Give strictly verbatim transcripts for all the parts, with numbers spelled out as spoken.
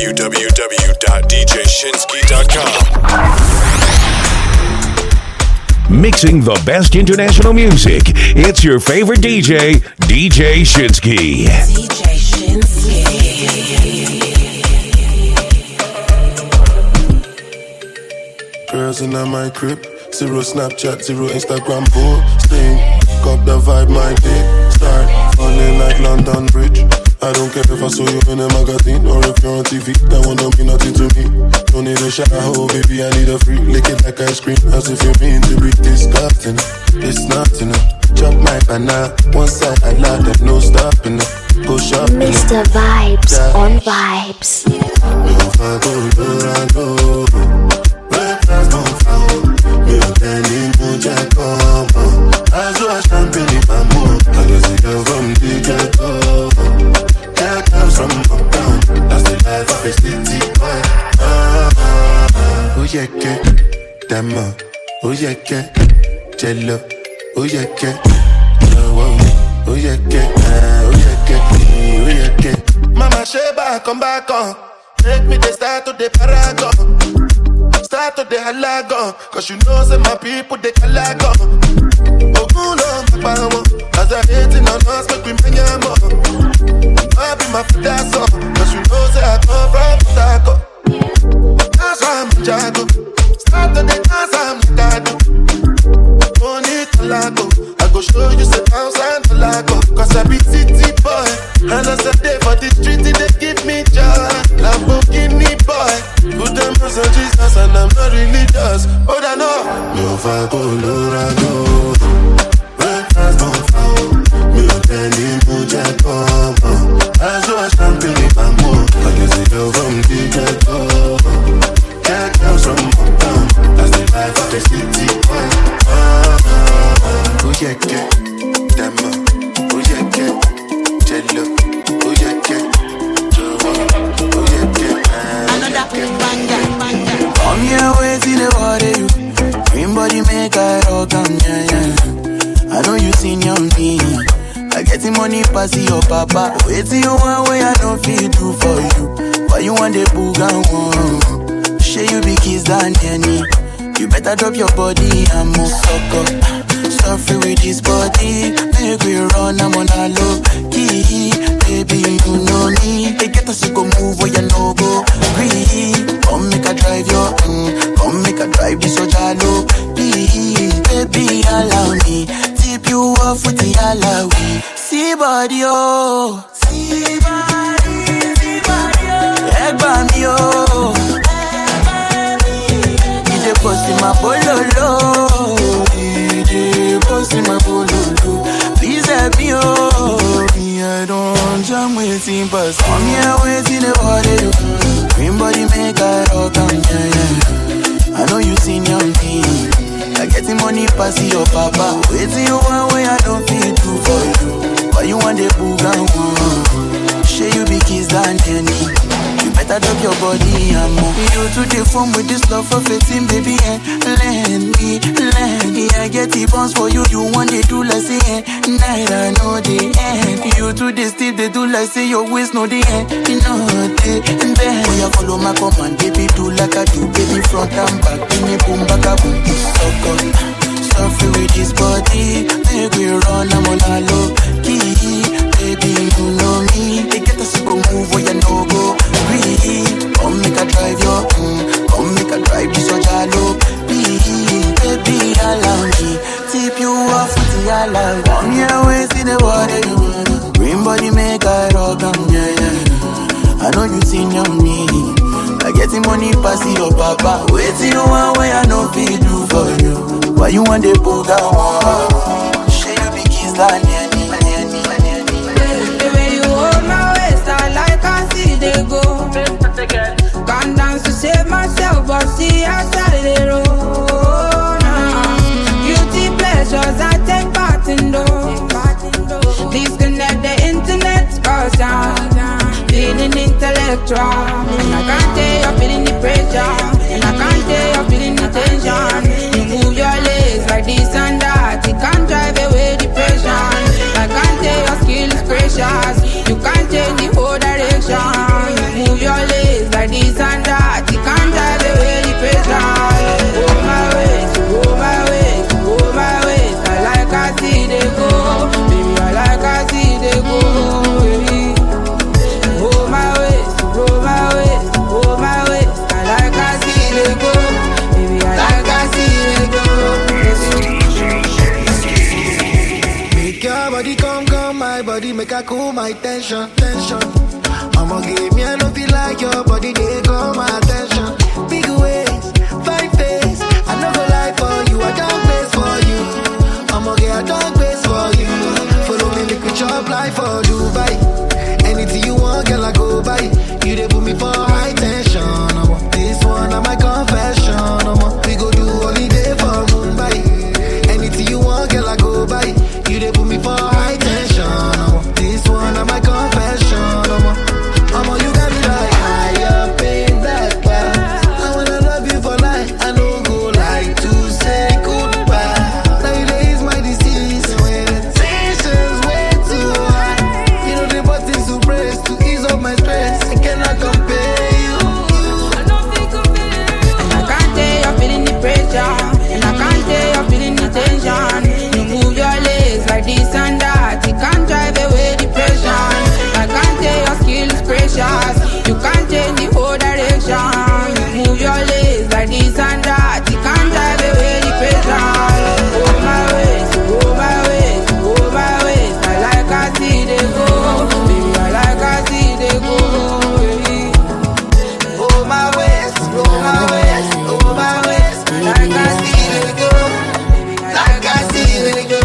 w w w dot d j shinsky dot com. Mixing the best international music. It's your favorite D J, D J Shinsky. D J Shinsky. Girls in my crib, zero Snapchat, zero Instagram posting. Got the vibe, my dick start falling like London Bridge. I don't care if I saw you in a magazine or if you're on T V. That one don't mean nothing to me. Don't need a shower, baby, I need a free. Lick it like ice cream, as if you mean to be disgusting. It's not enough. Chop my banana, one side I love that, no stopping it. Go shopping. Mister Vibes yeah. On Vibes. Oye que, dama, oye que, jello, oye que, oye que, oye que, oye que. Mama Sheba, come back on, make me the start to the paragon, start to the halagon, cause you know say my people they calagon. Oh no, my power, as I hating on us, make me many more. I be my foot that's all, cause you know say I come from Taco. That's why I'm a jago. Start to the dance, I'm the gado. Bonito lago. I go show you say thousand lago. Cause I be city boy. And as I day for the street, they give me joy. Lamborghini boy. Put them on Jesus and I'm not religious. Oh, I know. No vago, lorago. Breakfast don't foul. Me tell him who jack up. As you are champagne, I'm more. I can see you from the ghetto. Can't come from uptown. That's the life of the city boy. Oh yeah, yeah, dama. Oh yeah, yeah, jello. Oh yeah, yeah, oh yeah, yeah. Another banger, banger. Come here, wait till the water you. Green body make I rock am, yeah, yeah. I know you seen your me. I get the money pass your papa. Wait till you want way I don't feel do for you. Why you want the boogan one? Share you be kiss than any. You better drop your body and move suck up. Suffer with this body. Make we run, I'm on a low key. Baby, you know me. They get us to go move where you no go. Breathe. Come make a drive your mm. Come make a drive this so jalo. Please, baby, allow me. Tip you off with the alawi. See body, oh. See body, see body, oh. Egg by me, oh. D J post in my bololo. D J post in my bololo. Please help me, oh. Me, I don't jam waiting, but come here waiting the body. Green body make I rock am, yeah, yeah. I know you seen your me. I get the money pass your papa. Wait till you want way I don't feel do for you. Why you want the boogan one? Share you be kiss than any. You better drop your body and move. You to the phone with this love for fifteen, baby, and lend me, lend me. I get the bounce for you, you want it do like say, night I know the end. You to the steep, they do like say your waist know the end. You know the end. Oh, you follow my command, baby, do like I do, baby, front and back. Give me boom, back a boom, so good. Suffer with this body, make we run, I'm on a low key. Baby, you know me. They get us to go move where you no go. Breathe. Come make a drive your mm. Come make a drive this so jalo. Please, baby, allow me. Tip you off with the alarm. Come here, wait in the water. Green body make a rock am, yeah, yeah. I know you seen your me. I get the money pass your papa. Wait till you want where I know feel do for you. Why you want the booga one? Share you be kiss than any. They go. Can't dance to save myself, but see I started it all. Beauty pleasures I take part in those. Disconnect the internet, cause I'm feeling intellectual. And I can't tell you're feeling the pressure. And I can't tell you're feeling the tension. You move your legs like this and that. You can't drive away depression. I can't tell your skill is precious. You can't change the whole direction. You move your legs like I cool my tension, tension. I'ma give me a love you like your body, they call my attention. Big ways, fine face. I no go lie for you, I don't place for you. I'ma get a dog place for you. Follow me, make we chop life for Dubai. Anything you want, girl, I go buy. You they put me for high tension. I want this one, I'm my confession. I want we go do holiday for Mumbai. Anything you want, girl, I go buy. You they put me for high tension. I want this one, I'm my confession. I want, I want you got me like I am paying that back. I wanna love you for life. I don't go like to say goodbye. Nowadays my disease when the tension's way too high. You know the buttons to press to ease up my stress. I cannot compare you. I don't think of it. And I can't tell you're feeling the pressure. And I can't tell you're feeling the tension. You move your legs like this and that. You can't drive away depression. I can't tell your skill is precious. You can't change the whole direction. You move your legs like this and that. You can't drive away depression. Oh my ways, oh my ways, oh my ways. I like I see they go. Baby, I like I see they go. Baby. Oh my ways, oh my ways, oh my ways. Like I see they go, like I see they go.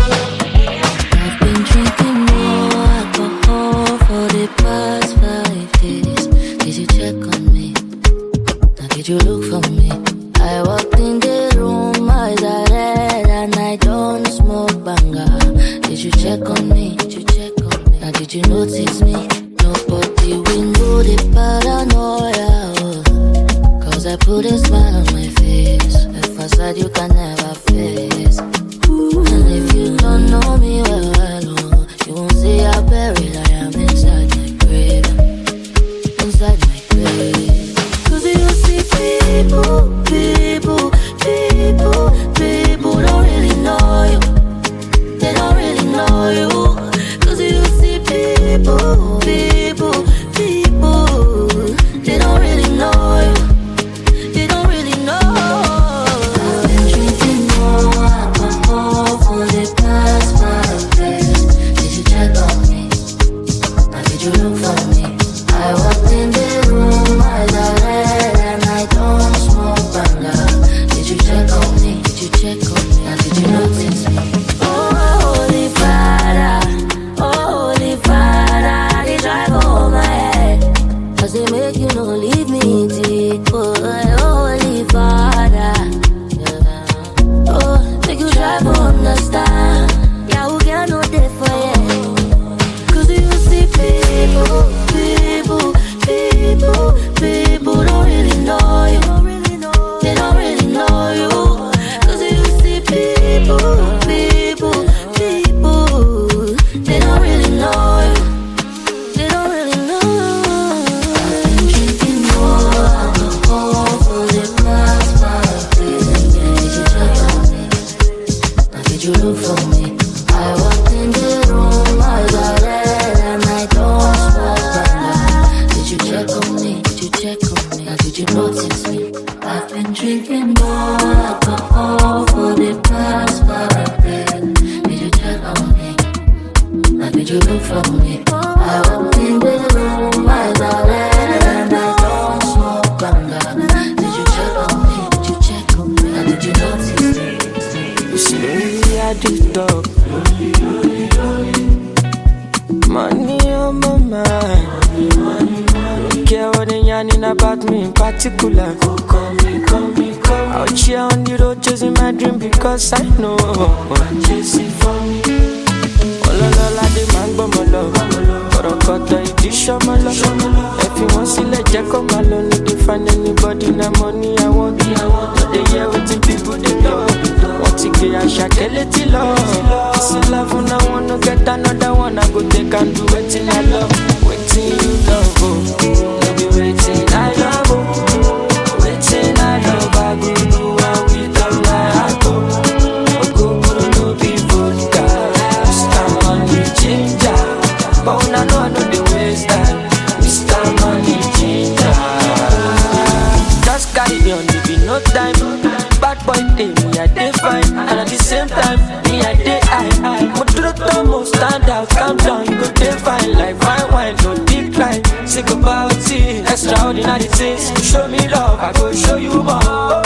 I've been drinking more alcohol for the past five days. Did you check on me? Now did you look for me? I walked in the room, eyes are red, and I don't smoke banga. Did you check on me? Did you check on me? Now did you notice me? Nobody will know the paranoia. Oh. Cause I put a smile on my face. A facade you can never face. And if you don't know me well, oh, you won't see how buried I am inside my grave. Inside my grave. Cause you see people, people, people, people don't really know you. They don't really know you. Cause you see people, people, people, they don't really know you. They don't really know. I've been drinking more alcohol for the past five days. Did you check on me? Now did you look for me? I walked in the room, eyes are red, and I don't smoke banga. Did you check on me? Did you check on me? Now did you notice me? Oh, holy Father, oh, holy Father, they drive over my head. Cause they make you no leave me deep. Oh, holy Father, oh, make you try to understand. Yeah, we can no day for you. Cause you see people, people, people, people don't really know you. They don't really know you. Cause you see people, people, people, they don't really know you. They don't really know. I've been drinking more alcohol for the past five days. Did you check on me? Now did you look for me? I walked in the room, eyes are red, and I don't smoke banga. Did you check on me? Did you check on me? Now did you notice me? I've been drinking more alcohol for the past five days. Did you check on me? Now did you look for me? I walked in the room, eyes are red, and I don't smoke banga. Did you check on me? Did you check on me? Now did you notice me? You see, lately I do talk. Money on my mind. Don't care what they yarning about me in particular. Call me, call me, call me. Out here on the road chasing my dream because I know I'm chasing for me. All along I demand for my love. But I got the edition, my love. If you want to see, let Jack come alone. If you find anybody, na money I want. They hear what the people they love. Want to get a shakeleti love. This is love and I wanna get another one. I go take and do waiting I love. Waiting you love, oh. No be waiting I love, oh. Waiting I love, I go do and with all my heart, oh. I go put no be vodka. Mister Money Ginger. But when I know I know the waste time. Mister Money Ginger. Just carry me on, if you know thing, extraordinary things. Show me love, I go show you more.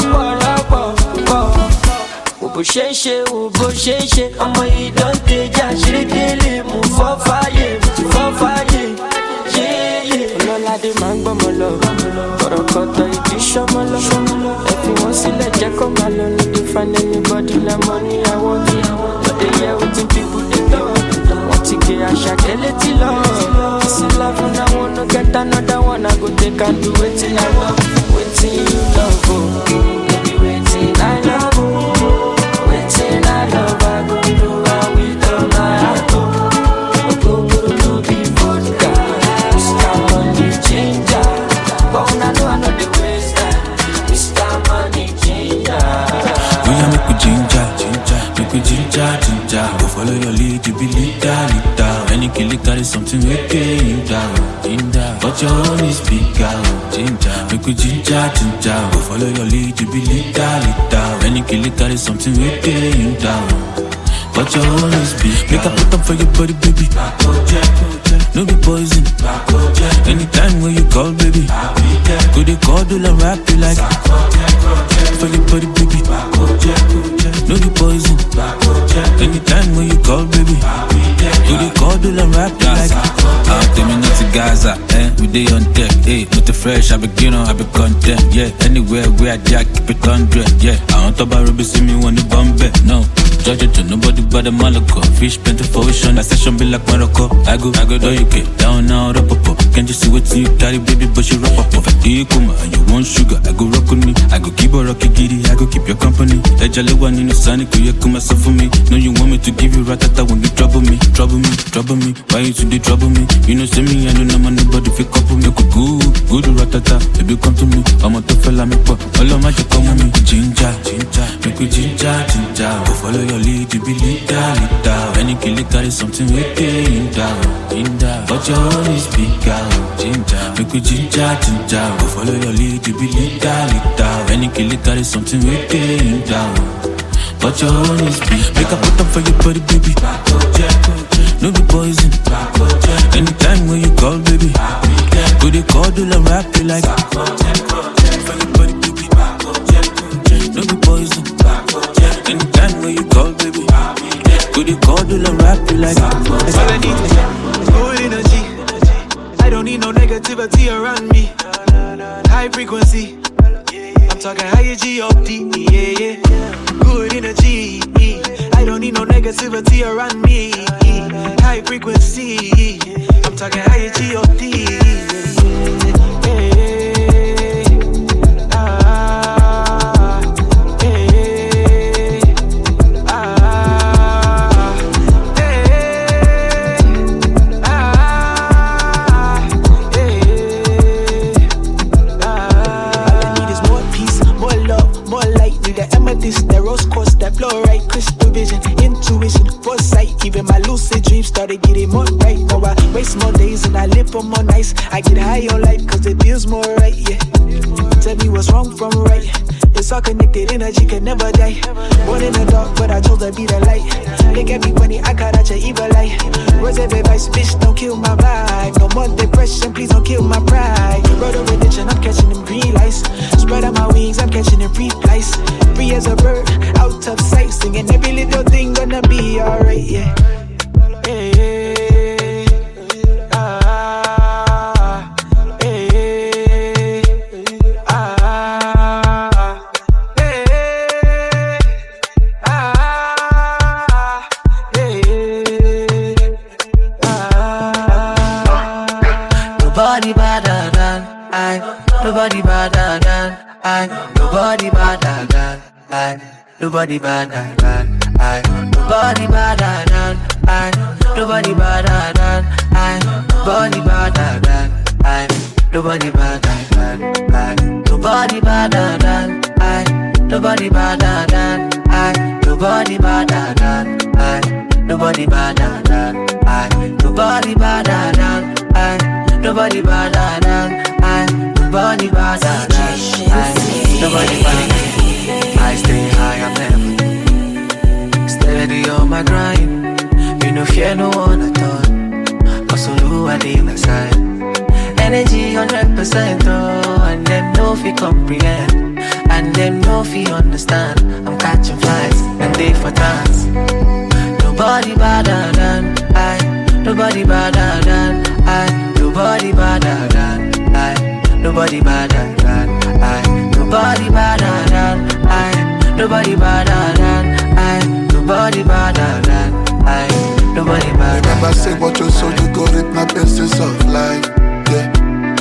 Bó ṣe ń ṣe o, bó ṣe ń ṣe ọmọ yìí don deja ṣerékélé mú fọ́ fàyè, mú ti fọ́ fàyè, yéyé. Ọlọ́ládé máa ń gbọ́mọ lọ, kọ̀rọ̀kọ̀tọ̀ ìdí ṣọ́mọ lọ. Ẹ fi wọ́n sílẹ̀ jẹ́ kó máa lọ, no dey find anybody na money I want. But they hear wetin people dey talk, wọ́n ti gé àṣàkẹ́ létí lọ. This is love and I wanna get another one, I go take and do wetin I love, wetin you love, oh, baby wetin I love, oh. Waiting, I love, I go do it with all my heart. I go to be vodka, Mister Money Changer. But when I know I know the waste time, Mister Money Changer. We are make we ginger, ginger, make we ginger, ginger. Go follow your lead, you be leader, leader. Any kill it carry something we can you down, ginger. But your own is bigger, ginger. Make we ginger, ginger. Go follow your lead, you be leader, leader. Any kill it carry something we can you down. But your own is bigger. Make a put up for your body, baby. No be poison. Anytime when you call, baby. Go they call, do la rap you like. For your body, baby. No be poison. Anytime when you call, baby. Go they call, do la rap you like. Ah, tell me not to Gaza, eh? We day on deck, eh? Not the fresh, I be you know, I be content, yeah. Anywhere where I jack, keep it hundred, yeah. I want to buy Ruby, see me when the bomb back, no. Judge it to nobody but the Malaco. Fish plenty for ocean, that session be like Morocco. I go, I go, do you get down now, up, up, up. Can't you see what you carry, baby, but you rock up, up. Do you come and you want sugar? I go rock with me. I go keep a rocky giddy, I go keep your company. Let your little one in the sun, could you come myself for me? No, you want me to give you ratata when you trouble me, trouble me, trouble me. Why you today trouble me? You know, see me, I don't know my nobody if you couple me. Good, good, ratata, baby, come to me. I'm a tough fella, make pop. All of my just come with me. Ginger, ginger, make we ginger, ginger. Go follow your lead, you be leader, leader. Any kill it carry something we can you down, ginger. But your own is bigger, ginger. Make we ginger, ginger. Go follow your lead, you be leader, leader. Any kill it carry something we can you down. But your own is bigger. Make a put up for your body, baby. No be poison. Anytime when you call, baby. Go they call, do la rap you like. For your body, baby. No be poison. Anytime when you call, baby. Go they call, do la rap you like. That's all I need is good energy. I don't need no negativity around me. High frequency. I'm talking high G O D, yeah, yeah. Good energy. I don't need no negativity around me. High frequency. I'm talking high G O D. Even my lucid dreams started getting more right. Now I waste more days and I live for more nights. I get high on life cause it feels more right, yeah. Tell me what's wrong from right. It's all connected, energy can never die. Born in the dark, but I chose to be the light. Look at me funny, I got out your evil light. Words of advice, bitch, don't kill my vibe. No more depression, please don't kill my pride. Road of religion, I'm catching them green lights. Spread out my wings, I'm catching them free flights. Free as a bird, out of sight. Singing every little thing gonna be alright, yeah. Hey, hey, ah, hey, ah, hey, ah, hey, ah. Nobody better than I. Nobody better than I. Nobody better than I. Nobody better than I. Nobody better than I. Nobody better than I. Nobody better than I. Nobody better than I. Nobody better than I. Nobody better than I. Nobody better than I. Nobody better than I. Nobody better than I. Nobody better than I. Nobody better than I. Nobody better. I stay high, I'm never steady on my grind. You no fear no one at all. Cause all who I leave my side. energy hundred percent, oh, and them no fi comprehend, and them no fi understand. I'm catching flights and they for dance. Nobody better than I. Nobody better than I. Nobody better than I. Nobody better than I. Nobody better than I. Nobody better than I. Nobody better than I. Nobody better. Remember, say what you sow, you go reap my blessings of life. Yeah.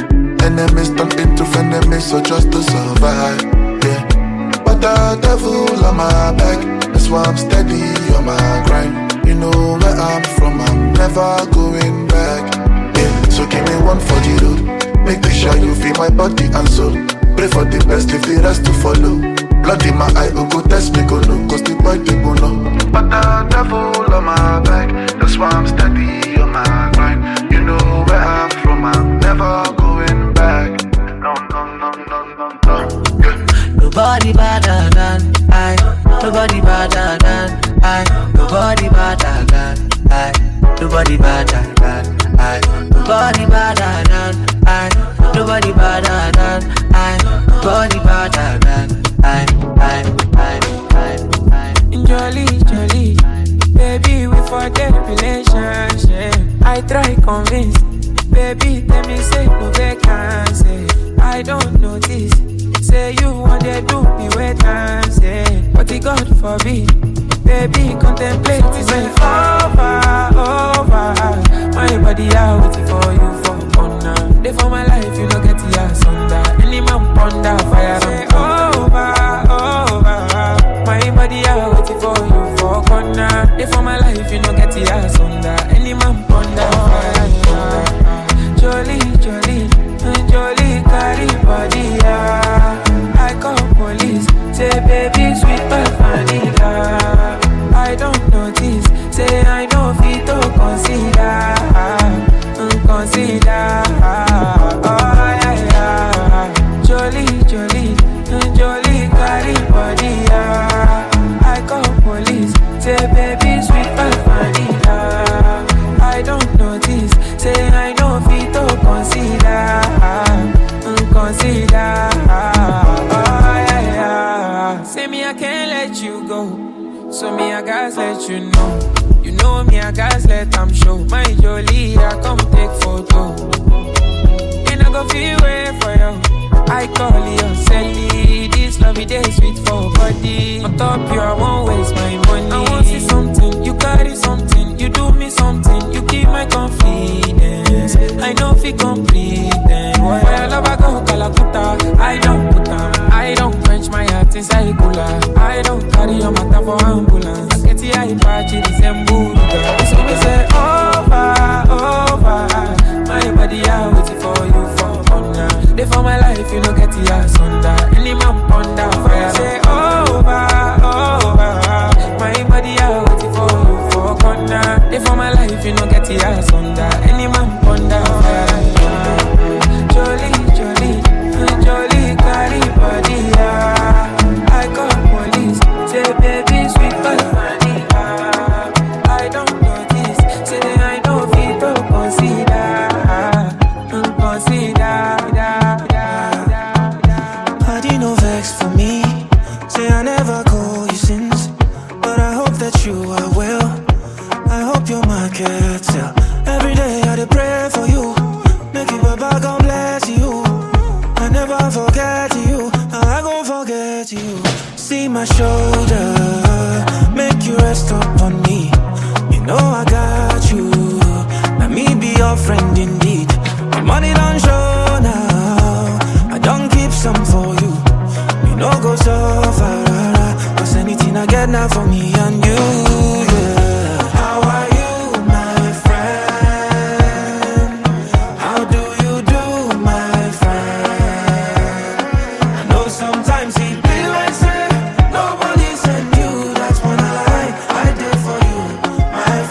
Enemies turn into frenemies, so just to survive. Yeah. But the devil on my back, that's why I'm steady on my grind. You know where I'm from, I'm never going back. Yeah. So give me one for the road. Make sure you feel my body and soul. Pray for the best, leave the rest to follow. Blood in my eye, oh go test me, go no, cause the boy they go no. But the devil on my back, that's why I'm steady on my grind. You know where I'm from, I'm never going back. No, no, no, no, no, no. Yeah. Nobody better than I. Nobody better than I. Nobody better than I. Nobody better than I. Nobody better than I. Nobody better than I. Nobody better than I. I. I. I. I. Jolly, jolly, baby, we forget relationship. I try convince, baby, tell me say no vacancy. I don't notice, say you want to do me wait and say, but the God forbid, baby, contemplate is over, over. My body out waiting for you for honor. They for my life, you know get the ass under. Any man ponder fire say over, over. My body out waiting for you for corner. They for my life, you know get the ass under. Any man ponder fire under. Jolly, jolly, jolly, carry body, yeah. I call police, say baby, sweet but vanilla. I don't notice, say I know fit to consider, consider. Oh yeah, yeah. Jolly, jolly, jolly, carry body, yeah. I call police, say baby, sweet but vanilla. I don't notice, say I know fit to consider, consider. Oh yeah, yeah. Say me I can't let you go, so me I gotta let you know. You know me I gotta let them show. My jolly I come take photo, and I go feel way for you. I call you Sally, this lovey day sweet for body. On top you I won't waste my money. I want see something, you carry something, you do me something, you keep my confidence. I know if you complete them. Why I love I go Calacuta, I don't put them, I don't quench my heart inside cooler. I don't carry your matter for ambulance. I get the eye patch, it is a mood. So me say over, over. My body I waiting for you for honor. They for my life, you know get the ass under. Any man ponder fire say over, over. My body I waiting for you for corner. They for my life, you know get the ass under. Any man ponder fire. Jolly, jolly, jolly, carry body, yeah. I call police, say baby, sweet but vanilla. I don't notice, say I know fit to consider, consider. Body no vex for me, say I never call you since, but I hope that you are well. I hope your market sell. Every day I dey pray for you, make you Baba God bless you. I never forget you, I gon' forget you. See my shoulder, make you rest upon me. You know I got you, let me be your friend indeed. My money don't show now, I don't keep some for you. You know go so far, cause anything I get now for me and you, yeah. How are you, my friend? How do you do, my friend? I know sometimes it be like say nobody send you. That's when I lie, I did for you, my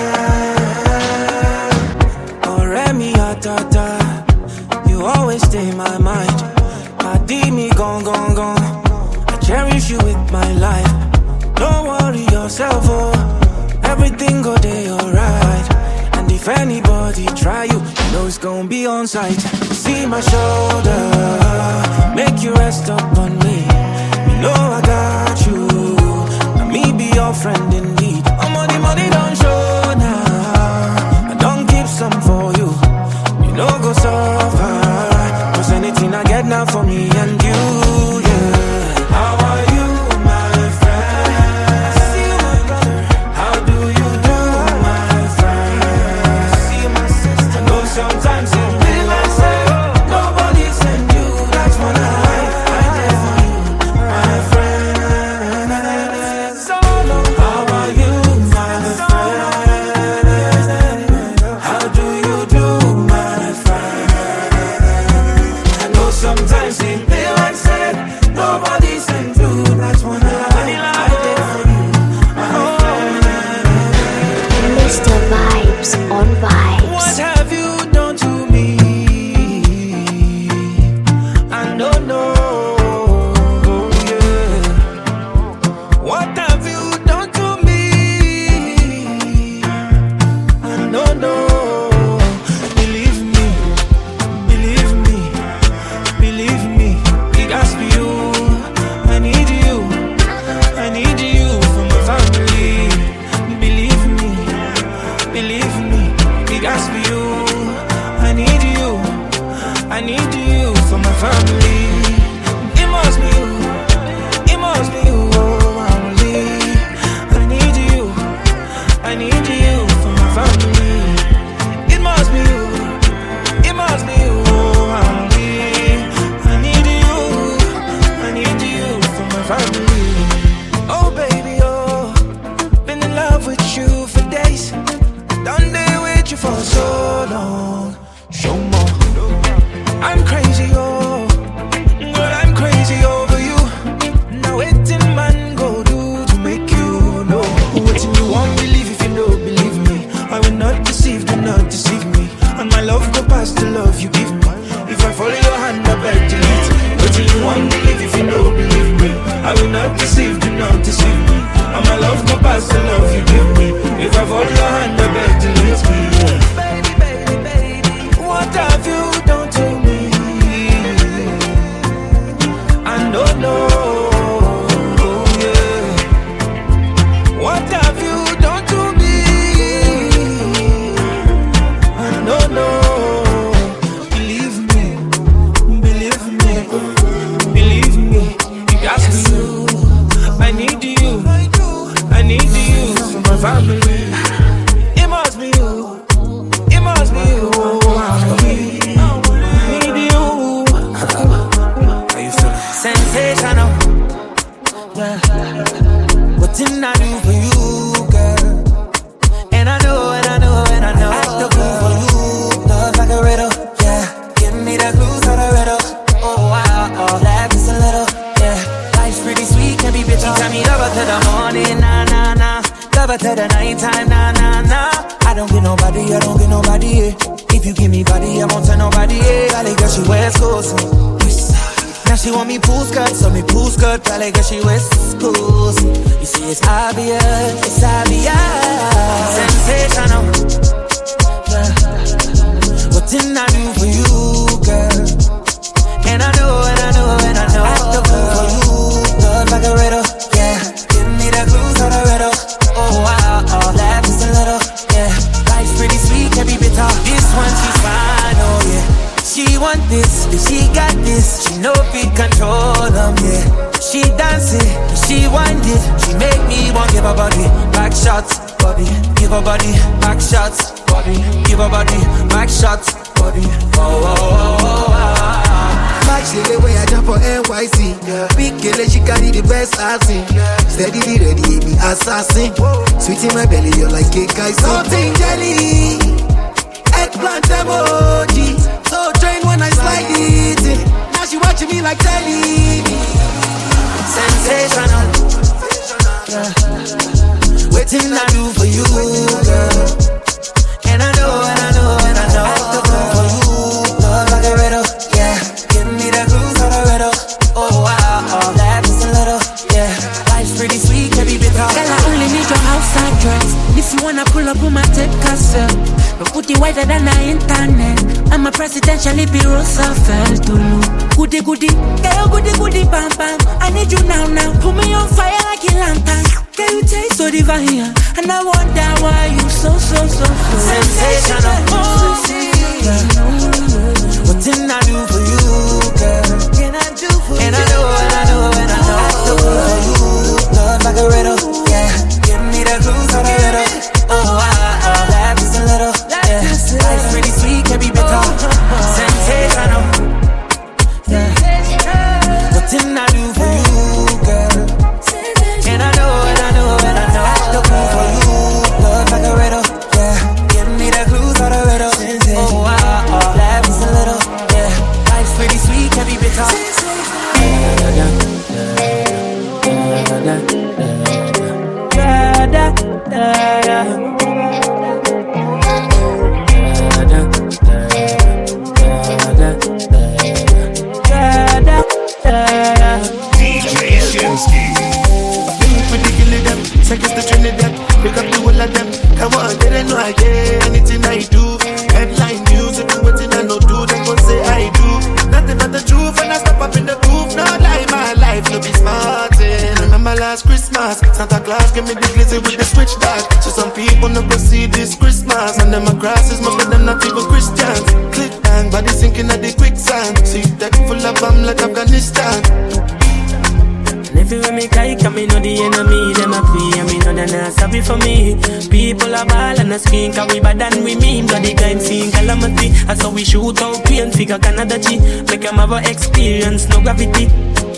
friend. Oh, Remy, Atata, you always stay in my mind. I did me gone, gone, gone. I cherish you with my life. Don't worry yourself, oh. Everything go day alright. And if If anybody try you, you know it's gonna be on sight. See my shoulder, make you rest up on me. You know I got you, let me be your friend in need. I'm on the money, don't show now. I don't keep some for you. You know go suffer, cause anything I get now for me and you, yeah. How are you, my friend? I see you, my brother. How do you do, my friend? I see you, my sister. I know sometimes it feel like say nobody sent you. That's when I, I did for you, my friend. So long. How are you, my friend? How do you do, my friend? I know sometimes it feel like say nobody sent you. That's when I, I did for you, my friend. Mister Vibes on Vibes. What have you done to me? I don't know, yeah. What have you done to me? I don't know. Believe me, believe me, believe me. It has to be you. I need you, I need you for my family. Believe me, believe me. It has to be you. I need you, I need you for my family. It must be you, it must be you, oh, only. I need you, I need you for my family. It must be you, it must be you, oh, only. I need you, I need you for my family. Oh baby, oh, been in love with you for days. Done day with you for so long. Show more. I'm crazy, oh, but I'm crazy over you. Now waiting man go do to make you know. Waiting you won't believe if you don't believe me. I will not deceive, do not deceive me. And my love go past the love you give me. If I follow your hand, I beg to lead. Waiting you won't believe if you don't believe me. I will not deceive, do not deceive me. And my love go past the love you give me. If I follow your hand, I beg to lead me. Yeah. Baby, baby, baby, what have you done to me? I don't know, yeah. What have you done to me? I don't know. Believe me, believe me, believe me. It has to be you. I need you, I need you for my family. It must be you, it must be you. I need you. How you feeling? Sensational, yeah. What didn't I do for you, girl? And I know, and I know, and I know. Act the fool for you, love like a riddle, yeah. Give me the clues to the riddle. Oh wow, oh, laugh just a little, yeah. Life's pretty sweet, can be bitchy. Tell me love her to the morning, nah, nah, nah. Love her to the nighttime, nah, nah, nah. I don't get nobody, I don't get nobody, yeah. If you give me body, I won't tell nobody, yeah. Valley girl, she wears clothes. Now she want me pool skirt, so me pool skirt. Valley girl, she wears schools. You see, it's obvious, it's obvious. Sensational, yeah. What didn't I do for you, girl? And I know, and I know, and I know. Act the fool for you, love like a riddle, yeah. Give me the clues to the riddle. Oh wow, oh, laugh just a little, yeah. Life's pretty sweet, can be bitter. This one she's fine, oh yeah. She want this, she got this. She know fit control them, yeah. She dance it, she want it. She make me want give her body back shots, body. Give her body back shots, body. Give her body back shots, body. Oh, oh, oh, oh, oh. Match the way I jump on N Y C, yeah. Big girl, she carry the best I've seen, yeah. Steadily ready, me assassin. Sweet in my belly, you're like cake, I something jelly. Eggplant emoji. So train when I slide it in. Now she watching me like telly. Sensational, yeah. Waiting I do for you, girl. And I know, and I know, and I know. Act the fool for you, love like a riddle, yeah. Give me the clues to the riddle. Oh wow, oh, laugh just a little, yeah. Life's pretty sweet, can be bitter. Girl, I only need your outside dress. If you wanna pull up on my take cassette, but put presidentially be Roosevelt. Goody goody, girl, goody goody, bam bam. I need you now now. Put me on fire like a lantern. Girl, you taste so divine, and I wonder why you so so so so sensational. Oh, sensational. What can I do for you, girl? Can I do for and you? And I know, and I know, and I know. I do for you, love like a riddle. Yeah, give me the clues on the riddle. Oh, I, I, laugh just a little. Yeah, life's pretty sweet, can be bitter. Sensational. Yeah. What can I do for you, girl? And I know, and I know, and I know. I do for you, love like a riddle. Yeah, give me the clues on the riddle. Oh, I, I, laugh just a little. Yeah, life's pretty sweet, can be bitter. Da da da da. D J Shinsky. With the kill them, seconds to Trinidad. Pick up the whole of them. Come on, they don't know I get anything I do. Headline news, if you waiting I no do, they gon' say I do. Nothing but the truth, and I step up in the booth. Not like my life, no be smartin'. Remember last Christmas, Santa Claus gave me the glizzy with the switch dog. So some people no go see this Christmas, and them my crosses, most of them not even Christians. Click bang, body sinking at the quicksand. See that full of bomb like Afghanistan. Everywhere me kite, and me know the enemy, them a free, and me know they're not sorry for me. People are ball and a screen, cause we bad than we mean. Got the crime scene calamity, that's how we shoot out pain, figure Canada G. Make them have a experience, no gravity.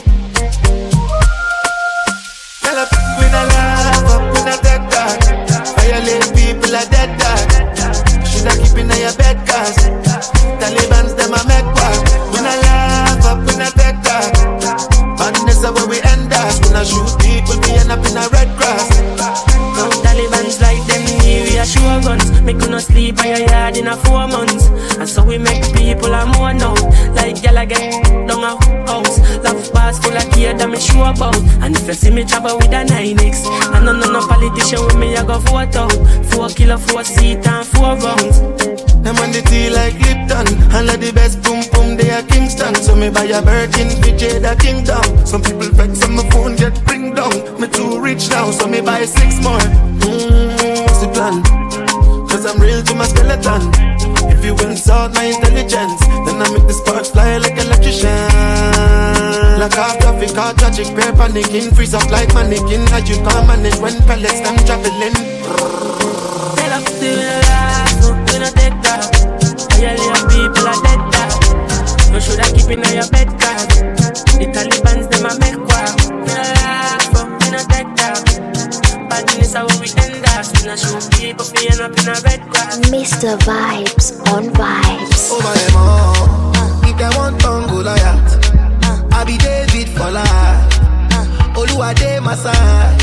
Tell up, we not laugh up, we not dead dog. Violate people are dead dog. Should I keep in your bed, cause Taliban's them a make war. We not laugh up, we not dead dog. Madness is where we end us. When I shoot people, we end up in a red grass. No Taliban's like them here, we are sure guns. Make you no sleep on your yard in a four months. And so we make people a more now. Like y'all get down a house. Love bars full of care that me sure about. And if you see me travel with a nine X, I know no no politician with me, I go vote out. Four kilo, four seat and four rounds. Them on the tea like Lipton. And like the best boom boom, they are Kingston. So me buy a Birkin, for Jada Kingdom. Some people vex on my phone, get bring down. Me too rich now, so me buy six more. Mmm, what's the plan? Cause I'm real to my skeleton. If you insult my intelligence, then I make the sparks fly like electrician. Like half traffic, car tragic, pair panicking. Freeze up like mannequin. How you can't manage when pellets them traveling. Tell up to the last, no, we not dead dog. All your people are dead dog. No should I keep in your bed, cause the Taliban's them a make war. We not laugh, we not dead dog. Badness how we end us. We not shoot people, we end up in a red grass. Mister Vibes on Vibes. Over them all. If they want to go Goliath, I be David for life. Oluwade my side.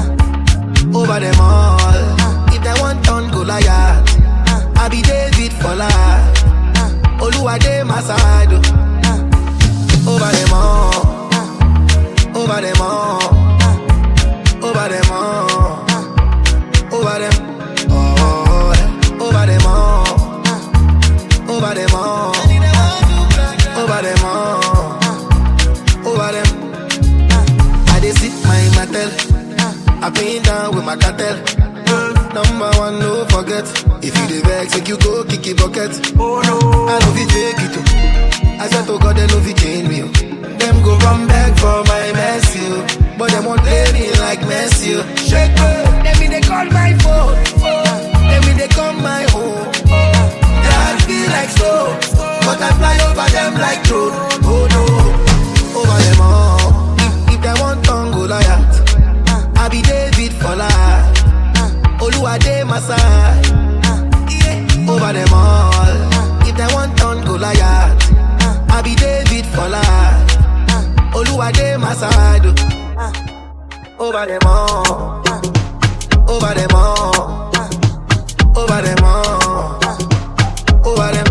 Over them all. If they want to go Goliath, I be David for life. Oluwade my side. Over them all. Over them all. Over them all. Over them. Oh, over them all. Over them all. Over them all. Over them. I dey sit my matel. I been down with my cartel. Number one, no forget. If you dey vex, make you go kick it bucket. Oh no, I know fi take it too. I swear to God, they know fi change me. Them go run back for my messy, but them won't play me like Messi. Shake me, let me they call my phone. Let me they come my home. They heart feel like slow, but I fly over them like drone. Oh no, over them all. If, if they want to go Goliath, I be David for life. Oluwade my side. Over them all. If they want to go Goliath, I be David for life. Oluwade my side. Over them all. Over them all. Over them all. Over them.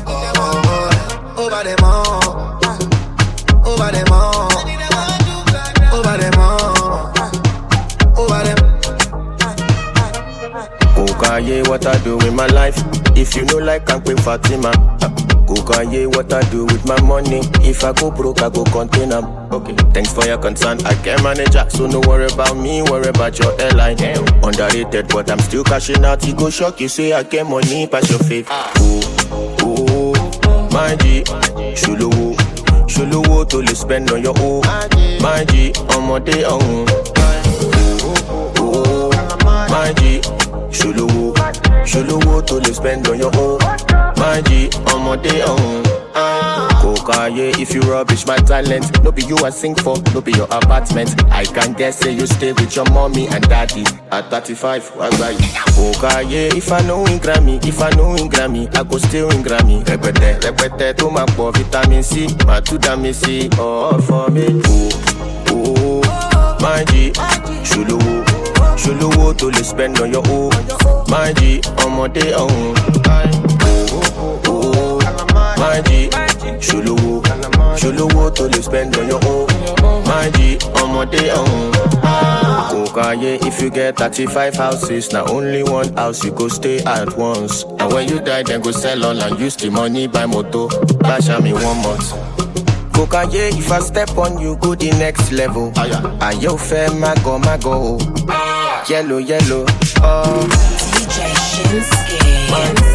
Oh, over them all. Over them all. Over them all. Over them. Okaye, what I do with my life. If you know like I'm Queen Fatima, Kokaye, what I do with my money? If I go broke, I go contain them. Okay, thanks for your concern. I can manage it, so no worry about me, worry about your airline. Damn. Underrated, but I'm still cashing out. You go shock, you say I get money, pass your faith. Oh, oh, my G, Shuluwo, Shuluwo to le spend on your own. My G, on my day on. Oh, oh, my G, Shuluwo, Shuluwo to le spend on your own. My G, on my day on. Kokaye, if you rubbish my talent, no be you I sing for, no be your apartment. I can guess say you stay with your mommy and daddy. At thirty-five, why buy? Kokaye, if I know in Grammy, if I know in Grammy, I go still in Grammy. Repete, repete, to my poor vitamin C, my two vitamin C, all for me. Oh, oh, my G, Shuluwo, Shuluwo to le spend on your own. My G, on my day on. My G, Shuluwo, Shuluwo to le spend on your own. My G, on my day on. Kokaye, if you get thirty-five houses, now only one house you go stay at once. And when you die, then go sell all and use the money buy moto. Bash me one month. Kokaye, if I step on you, go the next level. Ayo fair, mago, mago. Yellow, yellow, oh. D J Shinsky.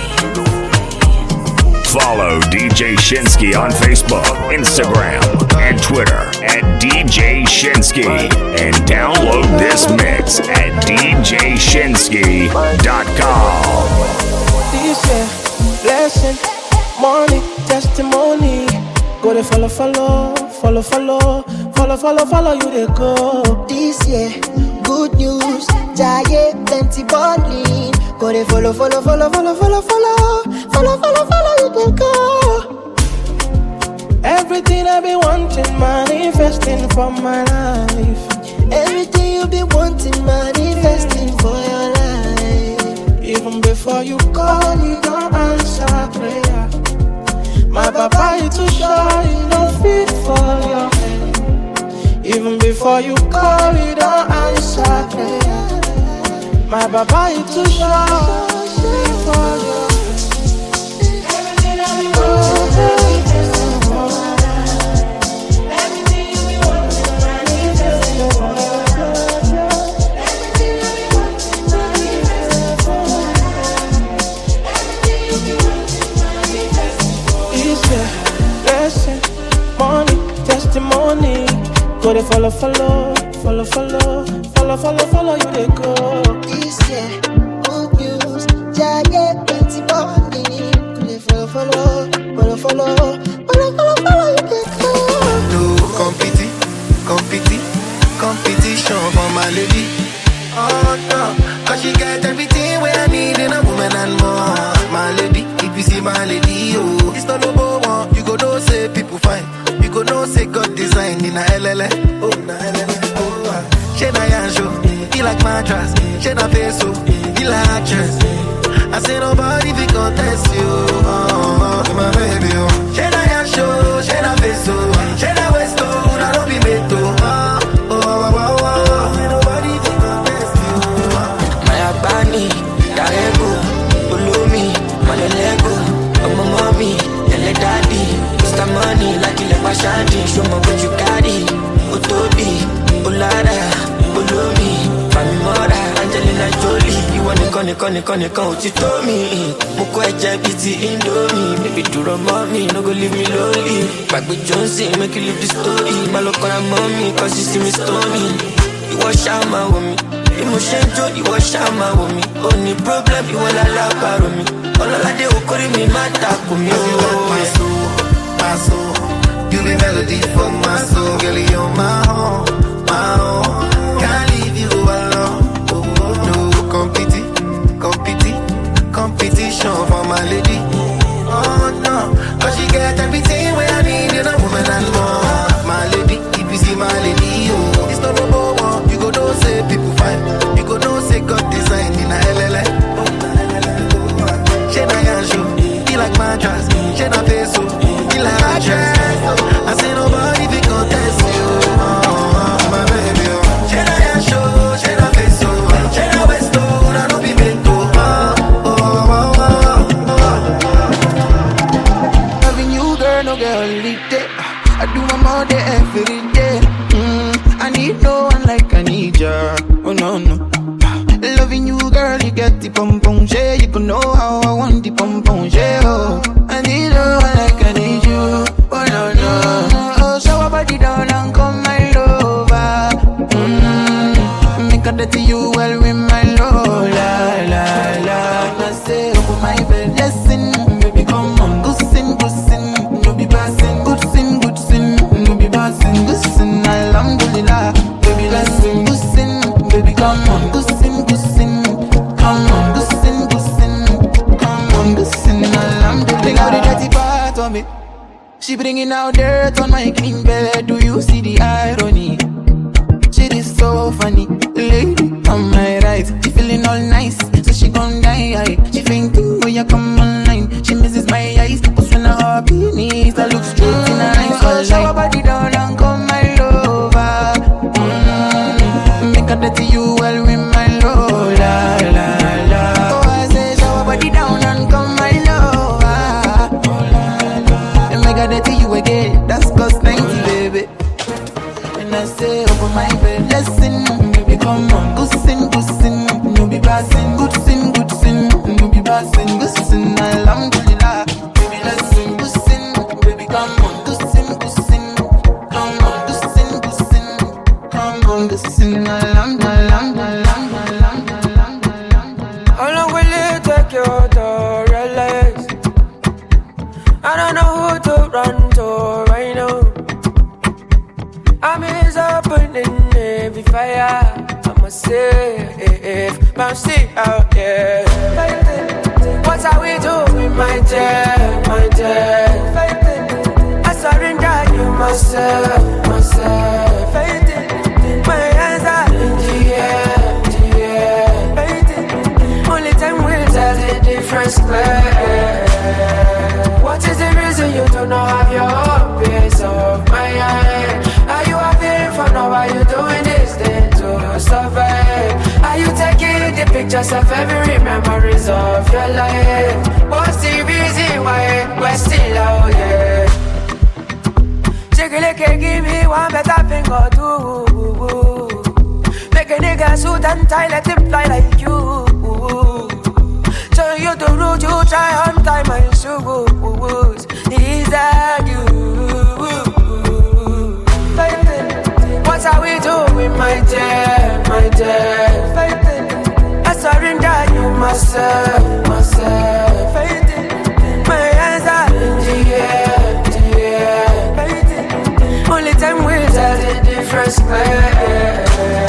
Follow D J Shinsky on Facebook, Instagram, and Twitter at D J Shinsky. And download this mix at D J Shinsky dot com. This year, blessing, money, testimony. Go to follow, follow, follow, follow, follow, follow, follow you they go. This year, good news, giant plenty balling. Go to follow, follow, follow, follow, follow, follow, follow, follow, follow you they go. Everything I be wanting, manifesting for my life. Everything you be wanting, manifesting for your life. Even before you call, you don't answer prayer. My papa, you too shy, you don't fit for your head. Even before you call, you don't answer prayer. My papa, you too shy, fit for your head. Everything I be wanting, for my life. Everything you be wanting, manifesting for your life. Everything I be wanting, manifesting for my life. Everything you be wanting, manifesting for my life. This year, blessing, money, testimony. Go to follow, follow, follow, follow, follow, follow, follow you they go. This year, good news, giant plenty balling. Go to follow, follow, follow, follow, follow, follow, follow you they go. No competi, competi, competition for my lady. Oh no, cause she got everything where I need in a woman and more. My lady, if you see my lady, oh, it's not no one. You go know say people fine. You go know say God design in a L L A. Oh na L L A, oh. She na yansho, he like mattress. She na peso, he like actress. I say nobody fi contest you, oh, oh, my baby, oh. She na yansho, she na peso, she na westo, na no be meto, oh, oh, oh, oh, oh. Say nobody fi contest you, oh. My abani, darego, ulumi, malelego, my mommy, and daddy. Mister Money, like you like my shanty. Show me what you carry. Otobi, Olada, Olomi, Mami Mora, Angelina Jolie. You want to call it, call it, call it, call it, to me. Moko eja biti Indomie. Baby, do the mommy, no go leave me lonely. Back with Johnson, make you live the story. Malokora mommy, cause you see me stony. You want shama with me. Emotion joke, you want shama with me. Only problem, you want a la bar with me. All I do, okori me, mata kumi. My soul, my soul. You be melody for my soul. Girl, you're my home, my home. Can't leave you alone. No competi, competi, competition for my lady. Oh no, cause she got everything where I need in a woman and more. My lady, if you see my lady, oh, it's not no one. You go know say people fine. You go know say God design in a L L A. Oh, oh. She na yansho, he like mattress. She na peso, he like actress. I say nobody fi contest you, oh, oh, my baby, oh. She na yansho, she na peso, she na westo, na no be meto, oh, oh, oh, oh, oh. day. I do my all day every day. Mm, I need no one like I need ya. Oh no no. Loving you, girl, you get the pom pom yeah. You can know how I want the pom pom yeah. Oh, I need no one like I need you. Oh no no. Oh, shower body down and come my lover. Mm, make a dirty you well with my love. La la la. I say open my bed, listen, baby come on, good sin, good sin, no be passing, good sin, good sin, no be passing, good sin, alhamdulillah, baby let's sing, good sin, baby come on, good sin, good sin, come on, good sin, good sin, come on, good sin, alhamdulillah. Bring out the dirty part of me, she bringing out dirt on my clean bed. Do you see the irony? Shit is so funny, lady on my right, she feeling all nice, so she gon' die. She fainting when you come online. She misses my eyes, cause when I hop in knees, I look straight in her eyes. So shower body down and come my lover. Mm-hmm. Make a dirty you well with my love. La la la. Oh, I say shower body down and come my lover. Oh, la, la. And make a dirty you again. That's cost ninety, baby. And I say open my bed, listen, baby come on, good sin, good sin, no be passing, good sin, good sin, no be passing, good sin, alhamdulillah, baby let's sing, good sin, baby come on, good sin, good sin, come on, good sin, good sin, come on, good sin, alhamdulillah, alhamdulillah. How long will it take you to realize I don't know who to run to right now? I'm is opening every fire. I'm a safe, but I'm still out there. What are we doing, my dear, my dear? I surrender you myself, myself. My hands are in the air, the air. Only time will tell the difference clear. What is the reason you do not have your own piece of my mind? Are you having fun or are you doing this thing to survive? Are you taking the pictures of every memories of your life? What's the reason why we're still out here? Chickily can give me one better thing or two. Make a nigga suit and tie, let him fly like you. Tell you the route, you try on time my shoes. Is that you? What are we doing, my dear, my dear? I surrender you myself, myself. My hands are in the air, the air. Only time will tell the difference clear.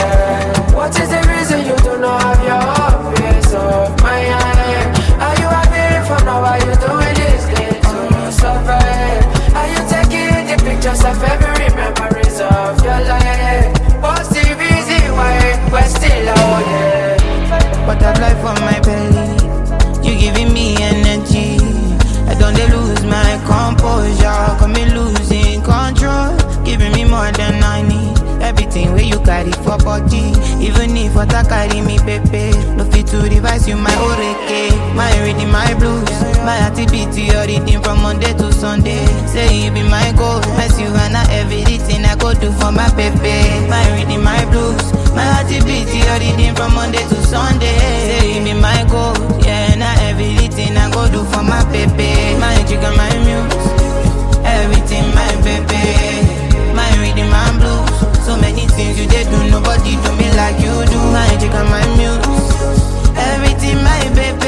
What is the reason you do not have your own piece of my hand? Are you having fun or are you doing this thing to survive? Are you taking the pictures of every memories of your life? What's the reason why we're still out here? Butterfly for my belly, you giving me energy. I don't they lose my composure, come me losing control, giving me more than I need. Everything where you carry for body, even if what I carry me, baby. No fit to revise you, my oreke, my reading, my blues, my activity, your reading from Monday to Sunday. Say you be my goal, mess you and I everything I go do for my baby. My reading, my blues, my activity, your reading from Monday to Sunday. Say you be my goal, yeah, and I everything I go do for my baby. My chicken, my muse, everything, my baby. My reading, my blues. So many things you did do, nobody do me like you do. My chick and my muse, everything my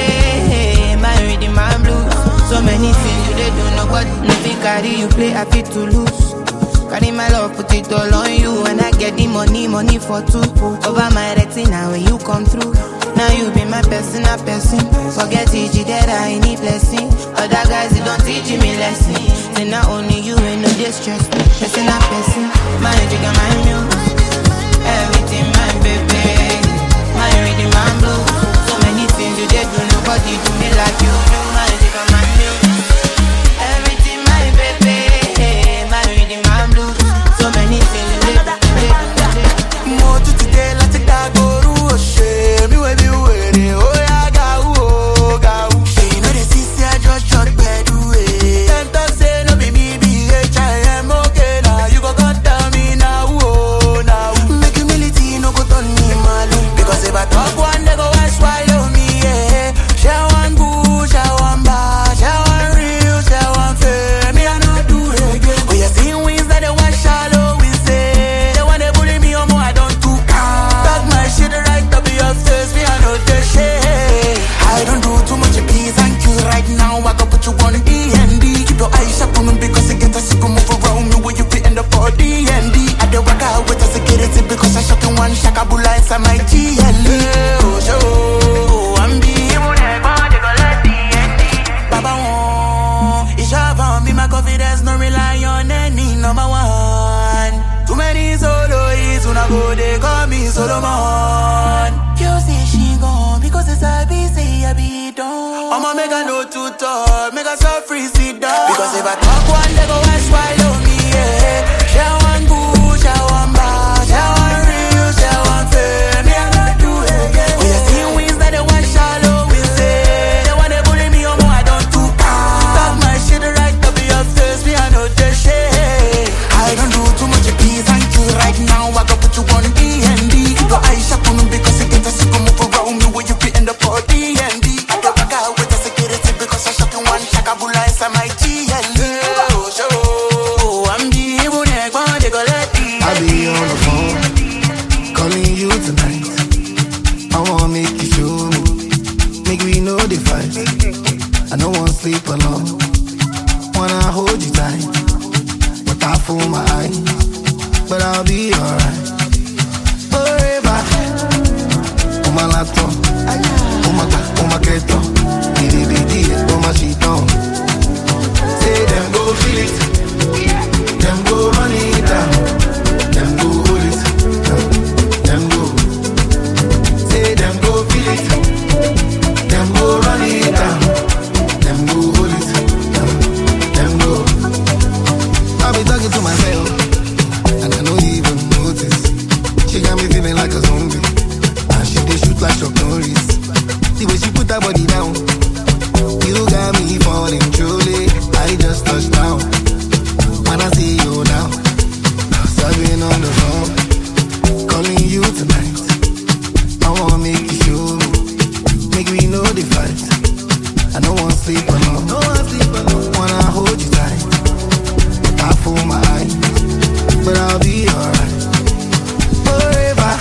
baby. My reading, my blues. So many things you did do, nobody. Nothing carry you play, I fit to lose. Carry my love, put it all on you. And I get the money, money for two. Over my retina when you come through. Now you be my personal person. Forget it, that I need blessing. Other guys, they don't teach me lesson. Say not only you ain't no distress. Person a person, my jig and my muse. Everything my baby. My reading, my blue. So many things you did do, nobody do me like you do. My jig and my muse. Everything my baby. My reading, my blue. So many things you did do. More to today, let's take that go to a shame. You will be waiting. Oh yeah, go, oh, go. You know the sister just shot bed away. Them don't say no be me, be H I M. Solomon. You say she gone because it's a busy, I be done. I'ma make her no too tall, make her so free, sit down. Because if I talk one, they go and swallow me, yeah. She want good, she want bad, she want real, she want fair. Me I don't do it, yeah. When you see wins that they want shallow, we say they wanna bully me, oh, I don't do bad. Talk my shit right up in your face, me I know the shit. I don't do too much peace and you right now. I go put you on D and D. Your eyes shut on because you get a sick move around me where you be in the party and D. I go back out with the security because I shot in one shakabula inside my G and D. Oh, show, I'm the evil neck, but they go let me. I be on the phone, calling you tonight. I wanna make you show me, make we know the fight. I don't wanna sleep alone, wanna hold you tight. But I fool my eyes, but I'll be alright. Forever, oh my lato, oh my god, oh my keto, didi didi, oh my shiton. Say them go feel it, them go run it down, them go hold it, them go. Say them go feel it, them go run it down, them go hold it, them go. I be talking to myself, and I don't even notice. She got me feeling like a zombie, and she dey shoot like Chuck Norris. The way she put her body down, you got me falling truly. I just touched down, when I see you now. So I've been on the phone, calling you tonight. I wanna make you show me, make me know the fight. I don't wanna sleep alone, no one sleep alone. Wanna hold you tight, I fool my eyes, but I'll be alright. Forever,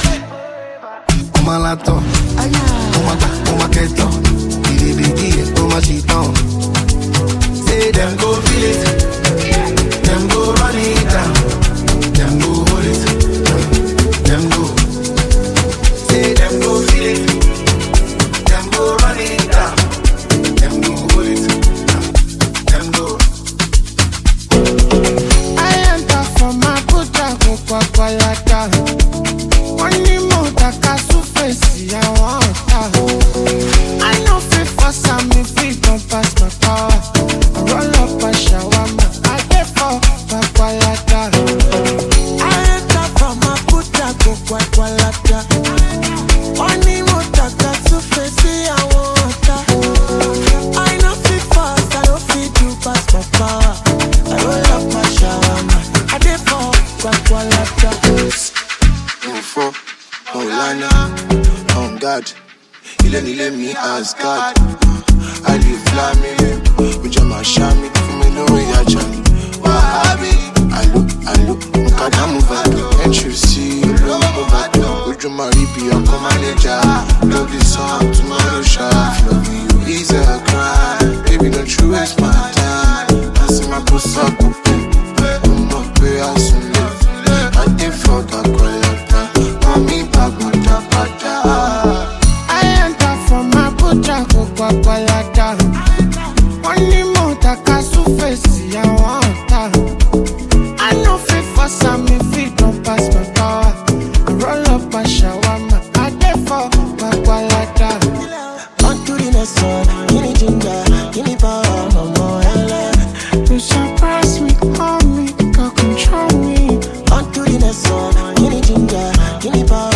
oh my lato, oh my god, oh my keto, didi didi, oh my shiton. Say them go feel it, them go run it down, them go hold it, them go. Say them go feel it, them go run it down, them go hold it, them go. I enter from my puta go papalata. Money more taka su face I want. I know fit for some me fit don't pass my power. I roll up a shawarma, I get for papalata. I enter from my puta go papalata. Money more taka su face I want. I know fit fast, I don't fit to pass my power. I roll up my shawarma, I get for papalata. For Olana, on God, he let me let me ask God. I live flaming, with my shami, for me no way I jam. Wahabi, I look, I look, God I'm over. Can't you see, you love over. Would you marry be a manager? Love this song tomorrow, shot. Love you, easy a cry. Baby, don't you waste my time. I see my puss up, I'm up where I soon live. I did for that cry. I enter from my puta go papalata. Money more taka su face I want. I know fit for some me fit don't pass my power. I roll up a shawarma, I get for papalata. On to the next one, give me ginger, give me power, no more L. You surprise me, call me, can't control me. On to the next one, give me ginger, give me power.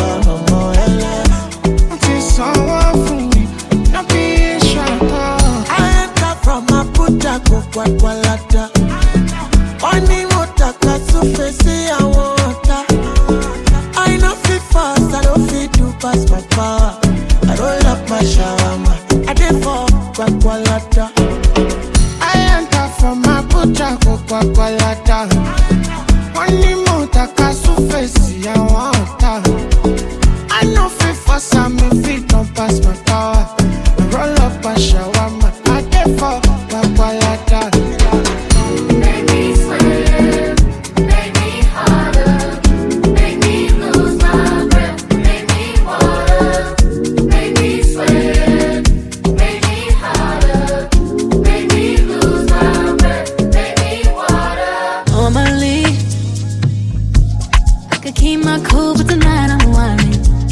Papalata. Money more taka su face I want. I know fit fast, I don't fit to pass my power. I roll up my shawarma, I did for papalata. I enter from my puta go papalata. Money more taka su face I want. I know fit fast, I me fit don't pass my power. I roll up my shawarma, I did for papalata. Make me sweat, make me harder, make me lose my breath, make me water, make me sweat, make me harder, make me lose my breath, make me water. Normally, I could keep my cool, but tonight I'm whining.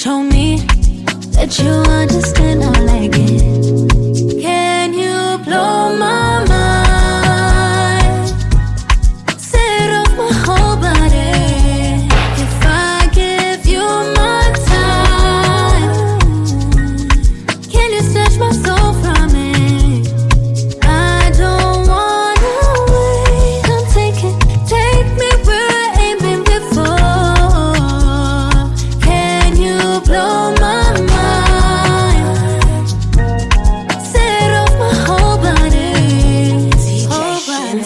told me that you understand I like it. Can you blow my mind? Set off my whole body. If I give you my time, can you snatch my soul from it? I don't wanna wait. Come take it, take me where I ain't been before. Can you blow my mind? Set off my whole body, whole body.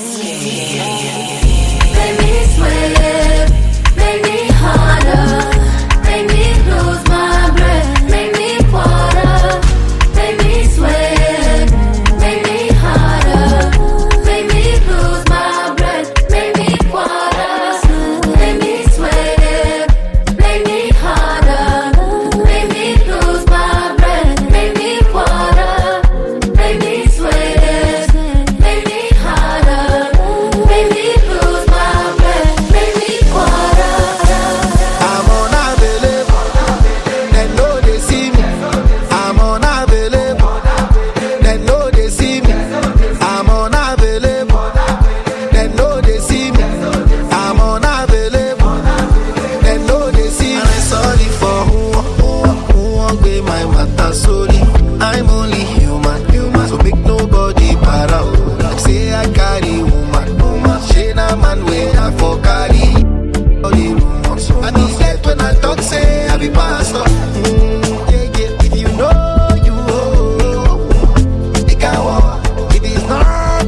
Make me sweat, make me harder, make me lose my breath, make me water, make me sweat, make me harder, make me lose my breath, make me water, make me sweat, make me harder, make me lose my breath, make me water, make me sweat, make me harder, make me lose my breath, make me water. I'm unavailable, they know they see me. I'm unavailable, they know they see me. I'm unavailable, they know they see me. I'm unavailable, they know they see me. And I'm sorry for who, who, who won't be my matter. Sorry, I'm only human, human. So make nobody para. Like say I carry woman, woman. She na man way I for carry. I be late when I talk, say I be pastor. Mm, yeah, yeah. If you know, you know. It can walk. If it's not,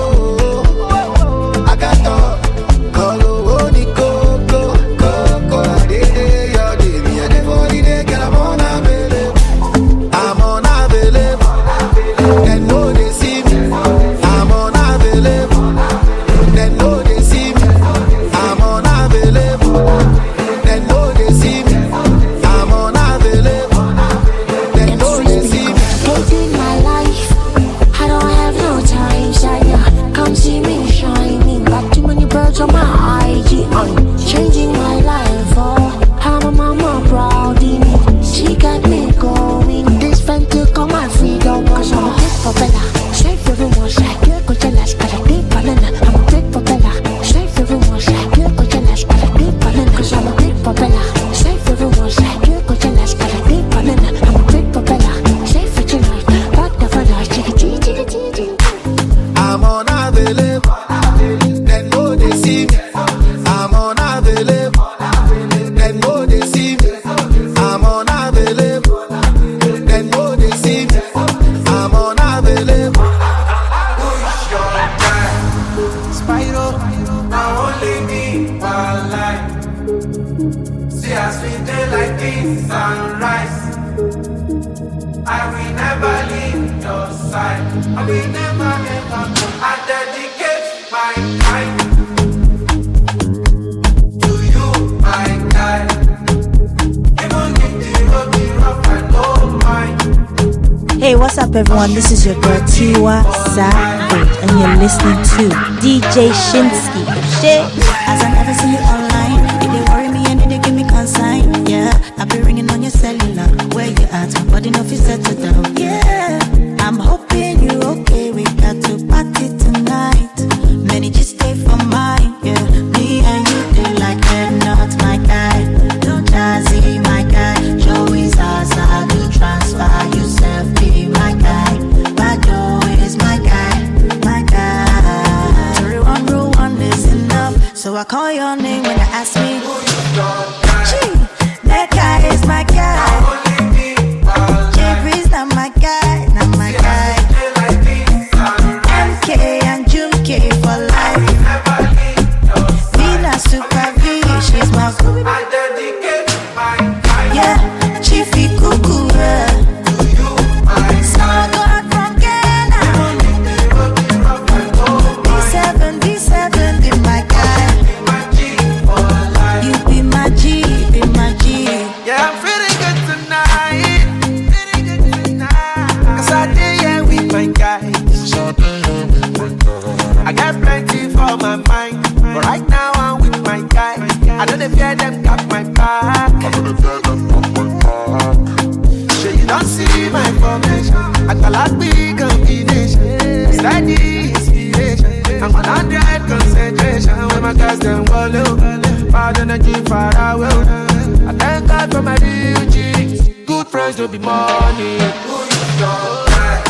oh, I got talk. Call oh, the coco, coco. They, they, your day, me and the body, they get I'm unavailable. I'm unavailable. They know they see me. I'm unavailable. They know they see me. I'm unavailable. They know they see me. I'm unavailable. They know they see me. Hating my life, I don't have no time. Shia, come see me shining. Got too many birds on my I G. I'm changing my life. Oh, I'm a mama proud in it. She got me going. This friend took all my freedom. Cause I'm a big for Bella. Straight for the one shot. Good go jealous. Got a big banana. I'm a big for Bella. Straight for the one shot. Good go jealous. Got a big banana. Cause I'm a big for Bella. Straight for the one shot. Good go jealous. Got a big banana. I'm a big for Bella. Straight for tonight. Back the for life. Chicka chicka chicka chicka. I'm unavailable. They know they see me. I'm unavailable. They know they see me. I'm unavailable. They know they see me. I'm unavailable. Spyro, now only me one life. See us we day like this sunrise. I will never leave your side. I will never, never go. I dedicate my time to you, my guy. Even if the road be rough, I don't mind. Hey, what's up, everyone? This is your girl Tiwa Savage, and you're listening to D J Shinsky. Shit. As I never see you online, did they worry me and did they give me consign? Yeah, I be ringing on your cellular. Where you at? My body no fit settle down. Yeah, I'm hoping you're okay. We got to party tonight. Many just stay for mine. Yeah, me and you do like they're not my guy. No Jazzy, my guy. Joey's Zaza, do transfer. Yourself be my guy. Bado is my guy, my guy. Everyone rule one is enough. So I call your name when you ask me. Gee, that guy is my guy. Jay-Breeze not my guy, not my guy. M K and Junke for life. Vina Super V, she's my good. Yeah, Chiefy Cuckoo. So I go out from Ghana. B seven, B seven, be my guy. energy far away. I thank God for my real G's. Good price to be money. Who is your guy?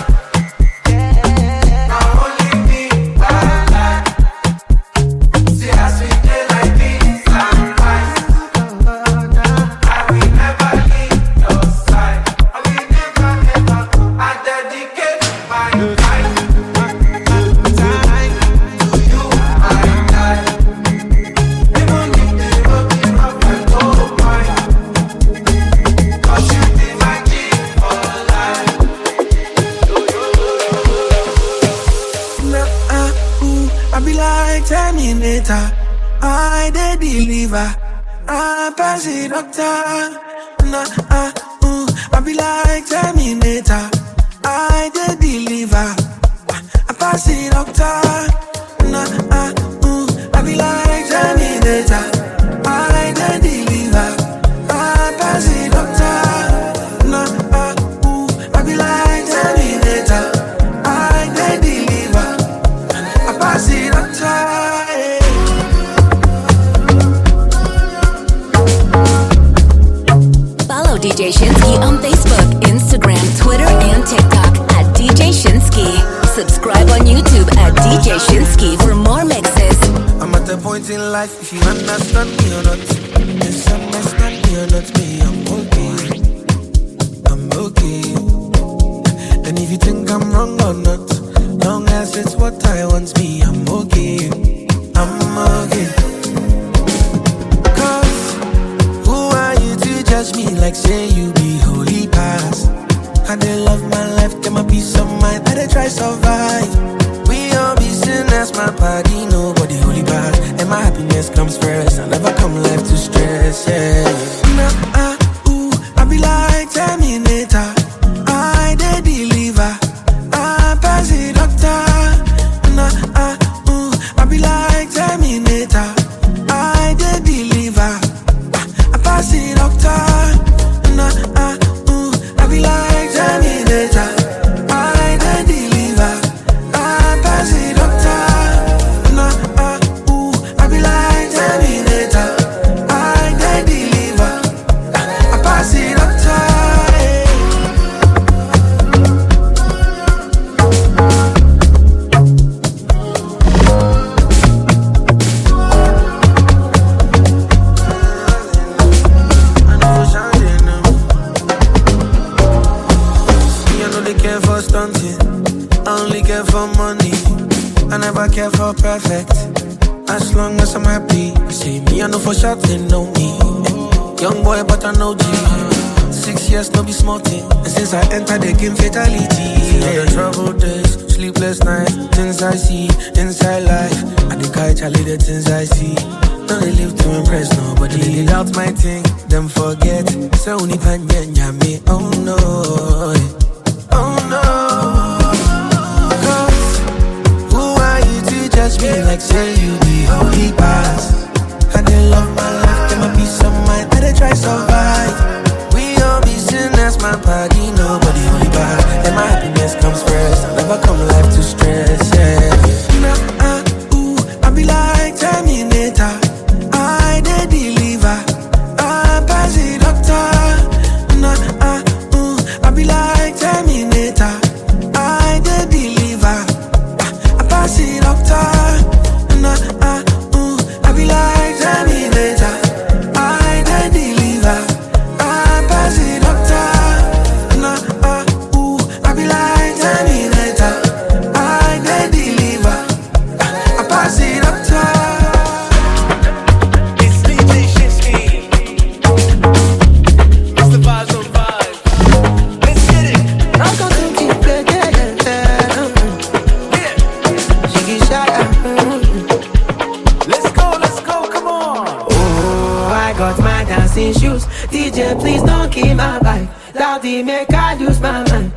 I dey deliver, I pass it doctor. Nah, uh, uh, I be like Terminator. I dey deliver, I pass it doctor. Nah, uh, uh, I be like Terminator. I dey deliver, I pass it doctor. Nah, uh, uh, I be like Terminator. I dey deliver, I pass it doctor. D J Shinsky on Facebook, Instagram, Twitter, and TikTok at D J Shinsky. Subscribe on YouTube at D J Shinsky for more mixes. I'm at the point in life, if you understand me or not, misunderstand me or not, me, I'm okay. I'm okay. And if you think I'm wrong or not, long as it's what I want, me, I'm okay. I'm okay. Judge me like say you be holy past. And they love my life, get my peace of mind, that they try survive. We all be sinners, my party, nobody holy past. And my happiness comes first, I never come life to stress, yeah. Nah, uh, ooh, I be like Terminator. I dey deliver, I pass it doctor. Nah, uh, ooh, I be like Terminator. I dey deliver, I pass it doctor. Perfect, as long as I'm happy. See me, I know for sure they know me. Young boy, but I know G. Six years, no be small thing. And since I entered the game, fatality. Yeah. The troubled days, sleepless nights, things I see inside life. I think I Charlie the things I see. Don't they live to impress nobody. They doubt my thing, them forget. So only pan me, oh no, oh no. Judge me like say you be holy past. And they love my life, get my peace of mind, that they try survive. We all be sinners, my party, nobody holy past. And my happiness comes first, I never come life to stress, yeah. Nah, uh, ooh, I be like Terminator. I dey deliver, I pass it doctor. Nah, uh, ooh, I be like Terminator. I dey deliver, I pass it doctor. Please don't keep my vibe. Loudy make I lose my mind.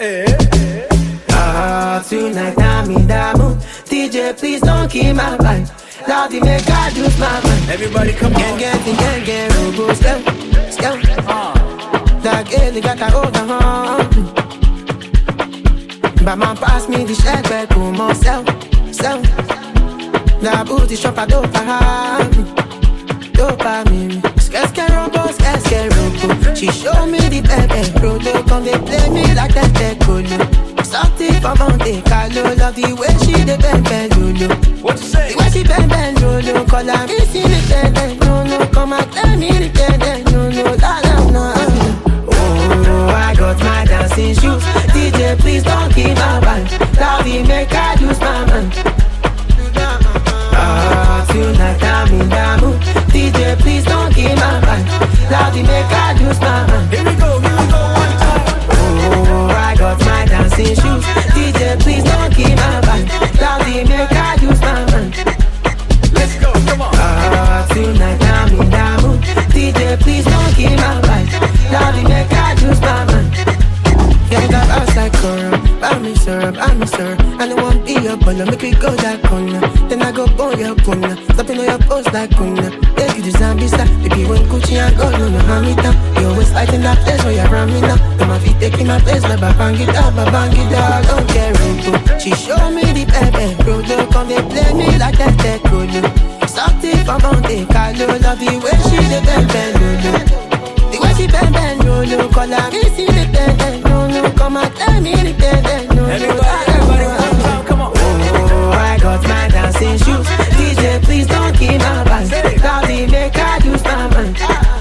Ah, tonight I'm in the mood. D J, please don't keep my vibe. Loudy make I lose my mind. Everybody come on. Gang, gang, gang, gang, robo, step, step. That girl, they got that overhand. But man, pass me the shake back, come on, sell, sell. That booty shop, I don't have. dopamine. Skes can rumble, skes can rumble. She show me the pepe, rodo. Come they play me like that techolo. Something from Monte Carlo. Love the way she dey bend bend lolo. What you say? The way she bend bend lolo. Call her missing the bend bend no no. Come and tell me the bend bend no no. La la la. Oh, I got my dancing shoes. D J, please don't keep my band. Love me, make I lose my mind. Ah, tonight I'm in the mood. D J, please don't keep my band. Love me, make I lose my mind. Here we go, here we go, one time. Oh, I got my dancing shoes. D J, please don't keep my band. Love me, make I lose my mind. Let's go, come on. Ah, tonight I'm in the mood. D J, please don't keep my band. Love me, make I lose my mind. Yeah, I got us like Cora. Buy me syrup, buy me syrup. I don't want be your baller, make me go that corner. Then I go on your corner, stopping on your post like corner. Take you to zombie style, baby when Gucci and gold, no no hamita. You always fighting that place where you're around me now. Then my feet taking my place, like bang it up, bang it up. Don't care, Ringo. She show me the pepe, rodo. Come they play me like that techolo. Something from Monte Carlo, love the way she dey bend bend lolo. The way she bend bend lolo, call her missing the bend bend no no. Come and tell me the bend bend no no. Everybody, come on. Oh, I got my dancing shoes. D J, please don't keep my band. Love me, make I lose my mind.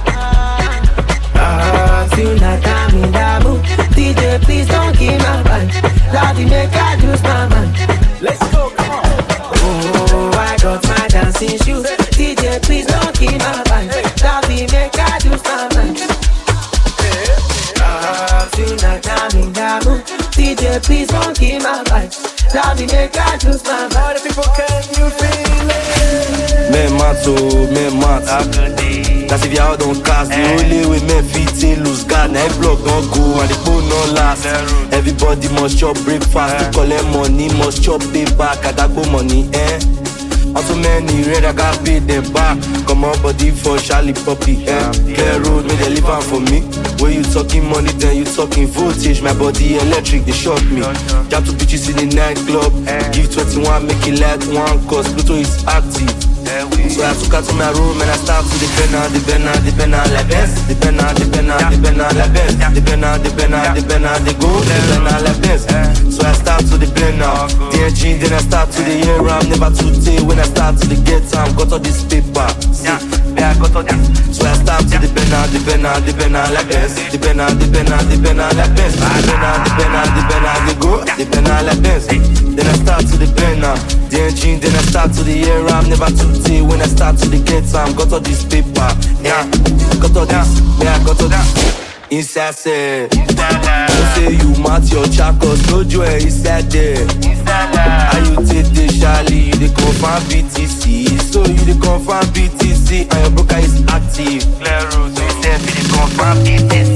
Ah, tonight I'm in the mood. D J, please don't keep my band. Love me, make I lose my mind. Let's go, come on. Oh, I got my dancing shoes. D J, please don't keep my band. Love me, make I lose my mind. Ah, tonight I'm in the mood. D J, please don't keep my band. Love me, make I lose my mind. All the people, can you feel it? Men mat, oh, men mat. That's if y'all don't cast. The only way men fit lose God. Now every block don't go and the phone don't last. Everybody must chop breakfast to collect money. Must chop pay back. I got go money, eh? Also many red, I got paid them back. Come on body for Charlie Puppy, eh? Clear road, make they live on for me. When you talking money, then you talking voltage. My body electric, they shock me. Jump to bitches in the nightclub. Give twenty-one, make it like one, cause Pluto is active. So I took her to my room and I start to the penna, the penna, the penna, la best. The penna, the penna, the penna, la best. The penna, the penna, the penna, the go, the penna, la best. So I start to the penna, the engine, then I start to the air. I'm never too day when I start to the get time. Got all this paper, see, yeah, I got all this. So I start to the penna, the penna, the penna, la best. The penna, the penna, the penna, la best. The penna, the penna, the penna, the go, the penna, la best. Then I start to the penna, the engine, then I start to the air. I'm never too day when I start to the get time. Got all this paper, yeah, got all this, yeah, got all this. Inside say, don't say you mat your chakos, no joy inside there. How you take the Charlie, you the confirm B T C. So you the confirm B T C and your broker is active. Clear road, so you say you the confirm B T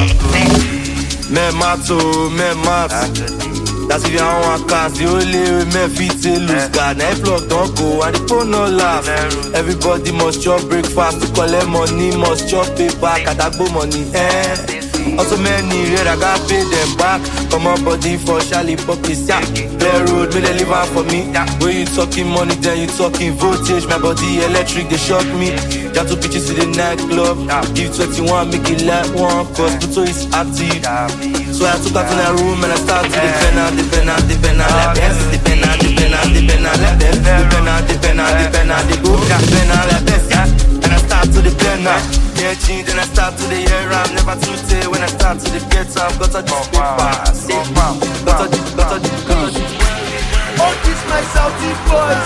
C. Men mato, men mat. That's if you don't want cast, the only way men fit to lose God. Now if block don't go and the phone no laugh. Everybody must chop breakfast to collect money, must chop pay back, and that go money, eh? Also many red, I got pay them back. Come on body for Charlie Puppies, yeah. Clear road, may they live out for me. When you talking money, then you talking voltage. My body electric, they shock me. Got two bitches in the nightclub. Give twenty-one, make it like one, cause Pluto is active. So I took her to my room and I started to the penna, the penna, the penna, la best. The penna, the penna, the penna, la best. The penna, the penna, the penna, the go, the penna, la best, yeah. And I start to the penna. Yeah, change, then I start to the air. I'm never too day when I start to the get up. Got a this paper, see, got a, got a, got a. Oh, this my Saudi boys.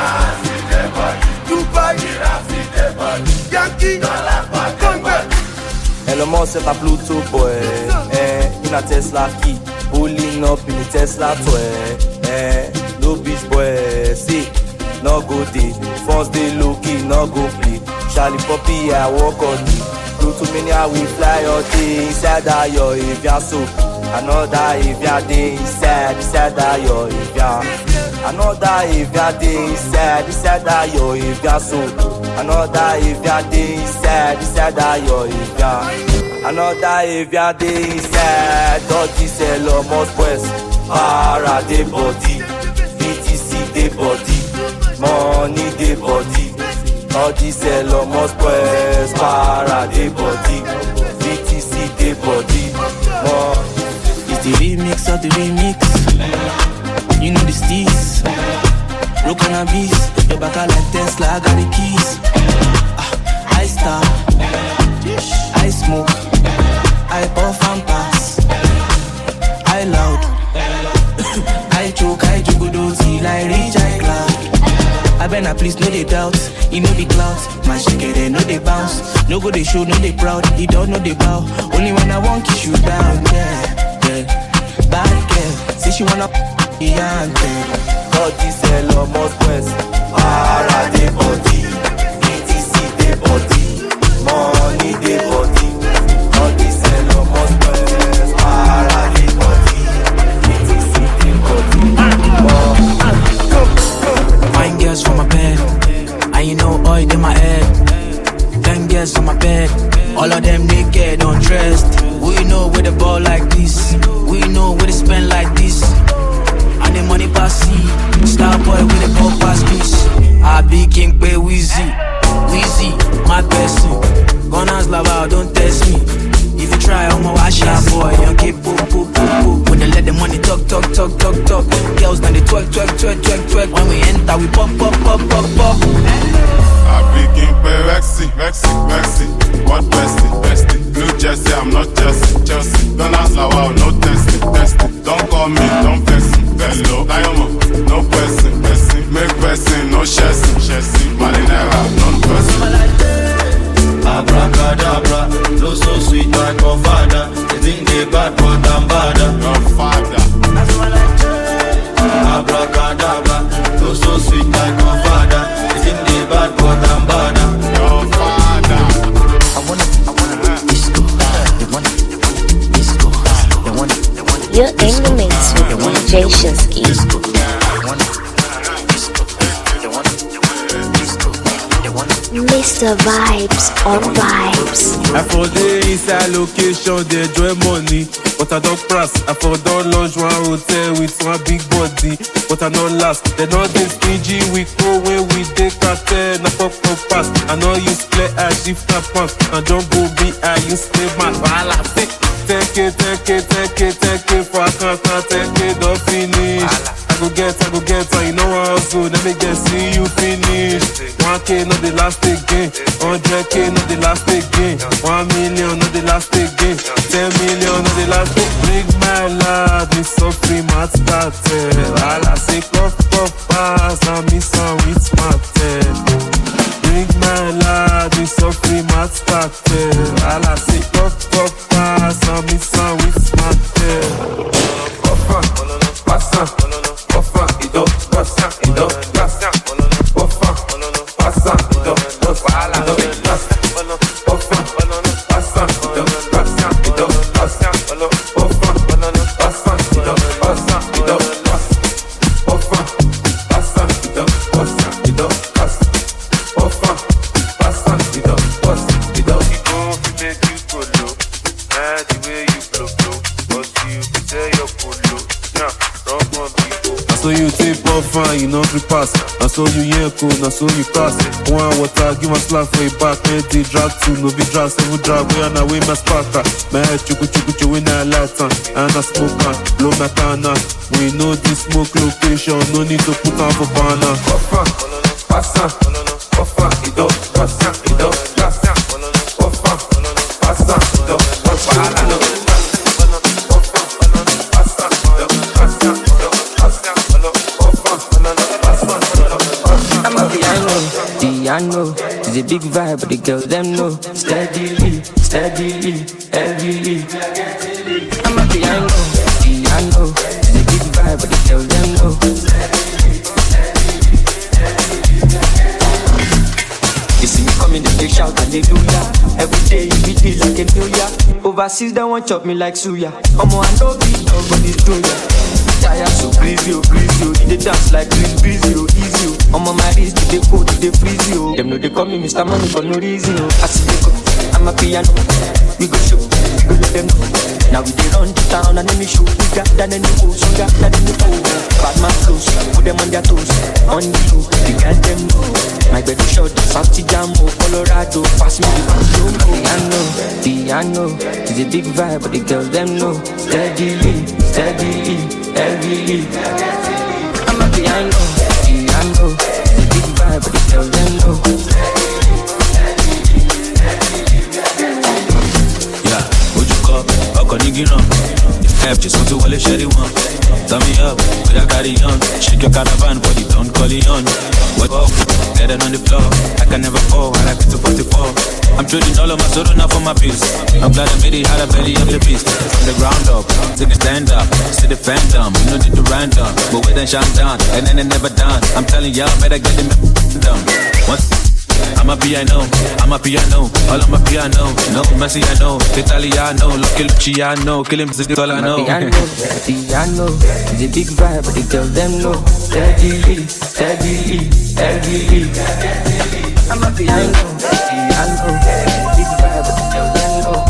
Dubai, Yankee, Congress. Hello, mo set a Pluto boy. Eh, in a Tesla key, pulling up in a Tesla toy. Eh, no bitch boy, see, no go day. First day low key, no go play. Charlie Puppy, I walk on me. Pluto mania, we fly all day. Inside that yo, if ya so. Another if ya day inside, inside that yo, if ya. Another if ya day inside, inside that yo, if ya so. Another if ya day inside, inside that yo, if ya. Another if ya day inside, dodgy sell almost west. Para de body, B T C de body, money de body. All this hello must boys, para de body, B T C de body. More. It's the remix of the remix. You know the steez. Low cannabis, your back are like Tesla, I got the keys. Ah, I star, I smoke, I puff and pass. I loud, I choke, I joke, dozy, like rich, I cloud. I better please, no they doubt, you know the clouds. My shake it, no they bounce. No go they show, no they proud, he don't know they bow. Only when I want kiss you down, yeah, yeah. Bad girl, say she wanna yeah, yeah. All this hello must west, para de body, B T C de body, money de body. All this hello must west, para de body, B T C de body. Fine girls from my bed, and you know oil in my head. Ten girls on my bed, all of them naked, undressed. We know where the ball like this, we know where they spend like this. And the money pass see, star boy with the ball pass this. I be king pay Weezy, Weezy, my person. Gunners lava, don't test me. If you try, I'ma wash out boy. Young kid, poo, poo, poo, poo. When they let the money talk, talk, talk, talk, talk. Girls now they twerk, twerk, twerk, twerk, twerk. When we enter, we pop, pop, pop, pop, pop. I be king pay Rexy, Rexy, Rexy. What bestie, bestie? Blue Jersey, I'm not Chelsea, Chelsea. Gunners lava, no testing, testing. Don't call me, don't vex me. Hello, Diamond, no person, person. Make person, no chassis, chassis. Marinera, non person. Abracadabra, no so sweet like my father. They think they bad, but I'm badder. Your father. Abracadabra, no so sweet like my father. They think they bad, but I'm badder. Your father. I wanna, I wanna disco. They wanna, they wanna disco. They wanna, they wanna. You're in the mix with D J Shinsky. Mister Vibes on Vibes. I for the inside location, they enjoy money. But I don't press, I for don't launch one hotel with one big body. But I don't last, they know this stingy. We go when we take cartel, na pop pop pass. I know you play I shift na pants. I don't go be I use play man. While I take, take it, take it, take it, take it. For I can't, can't take it, don't finish. I go get, I go get, and you know how so. Let me get see you finish. one K not the last again, one hundred K not the last again, one million not the last again, ten million not the last again. Bring my lad, me so free, my started. All I say, cough, cough, pass, and me some with my tail. Bring my lad, me so free, my started. All I say, cough, cough, pass, and me some with my tail. Cough, pass, cough, it up, pass, it up, pass, cough, pass, it up, pass, so you take off fine, you know free pass. And so you hear cool, and so you pass. One water, give my slap for your back. Man, they drag two, no be drag, seven drag. We are now with my sparker. My head chuku chuku chuku in a light on. And I smoke on, blow my canna. We know this smoke location, no need to put on for banner. Puffa, passa, puffa, it up, passa, it up, passa, puffa, passa, it up, passa. Piano, it's a big vibe, but the girls them know. Steadily, steadily, heavily. I'm a piano, piano, it's a big vibe, but the girls them know. You see me coming, they shout hallelujah. Every day you beat me like a new year. Overseas they want chop me like suya. Omo I know be nobody's doing ya. Tire so crazy, oh crazy, oh. They dance like Chris Breezy, oh easy, oh. I'm on my wrist, they go, they freeze, oh. Them know they call me Mister Money for no reason, oh. I see they go, I'm a piano. We go show, we go let them know. Now we dey run the town and then we show. We got that and the post, we got that and the post. Bad man close, put them on their toes. on you, the girl them know. My bed is short, South Jamo, Colorado, pass me the piano, piano. It's a big vibe, but the girls them know. Steadily, steadily, heavily. I'm a piano, piano. It's a big vibe, but the girls them know. Yeah, would you call? I'll call you know. F just want to wallet share it one. Turn me up, we are carry on. Shake your caravan, body don't call it on. What up? Better on the floor. I can never fall, I like it to forty-four. I'm trading all of my soul now for my peace. I'm glad I made it, had a belly of the beast. From the ground up, take a stand up, see the phantom, you know, did the random. But wait and shine down, and then it never done. I'm telling y'all, better get them done. Once I'm a piano, I'm a piano, all on my piano. No, Messi, I know, Italiano, Lucky Luciano, kill him, this is all I know. Piano, piano, it's a big vibe, but the girls them know. Steadily, steadily, steadily. I'm a piano, piano, big vibe, but the girls them know.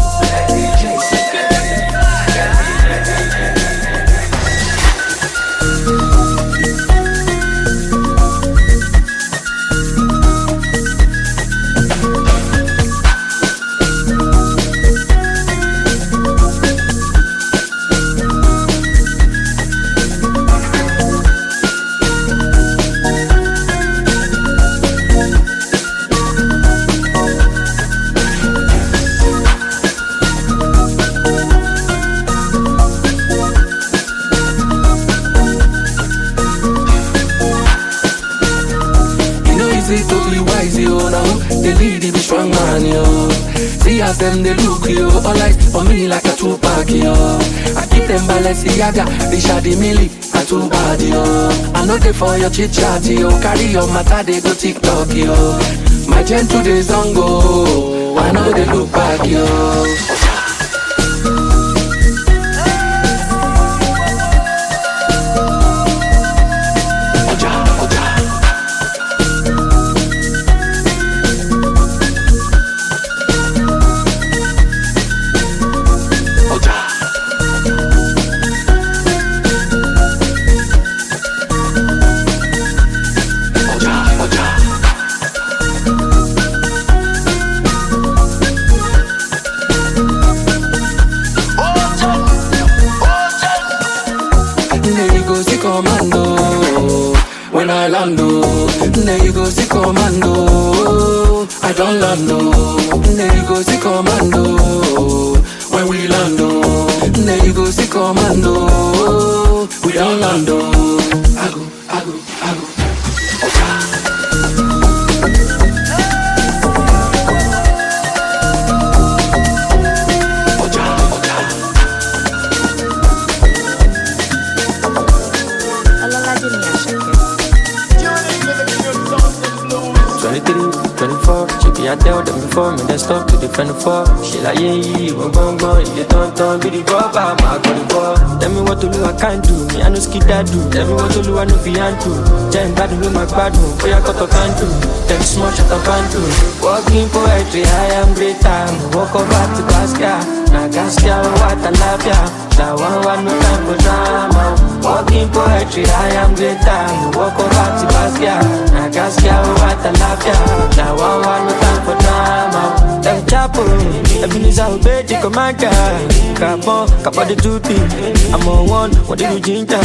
As them they look you, all eyes on me like a Tupac yo. I keep them Balenciaga, they shady milli, and too bad yo. I know they for your chit chat yo, carry your matter they go TikTok yo. My gen today's on go, I know they look back yo. Then you go see commando. I don't land oh. Then you go see commando. When we land oh. Then you go see commando. We don't land oh. I go, I go, I go. I tell them before me, they stop to defend the fall. She like, yeah, yeah, one bong bong. If you don't turn, be the rubber, I'm out for the ball. Tell me what to do, I can't do. Me, I know skid that do. Tell me what to do, I know fian to. Jam bad with my bad move. Boy, I got to can do. Tell small shut up and do. Walking poetry, I am great time. Walk over to Gaskia. Now Gaskia, what I love ya. Now one, one, no time for drama. Walking poetry, I am great time. Walk over to Gaskia. Now Gaskia, what I love ya. Now one, one, no time for drama. Them chapo, Ebenezer obey the commander. Capon, Capon the two P. I'm on one, what did you ginger?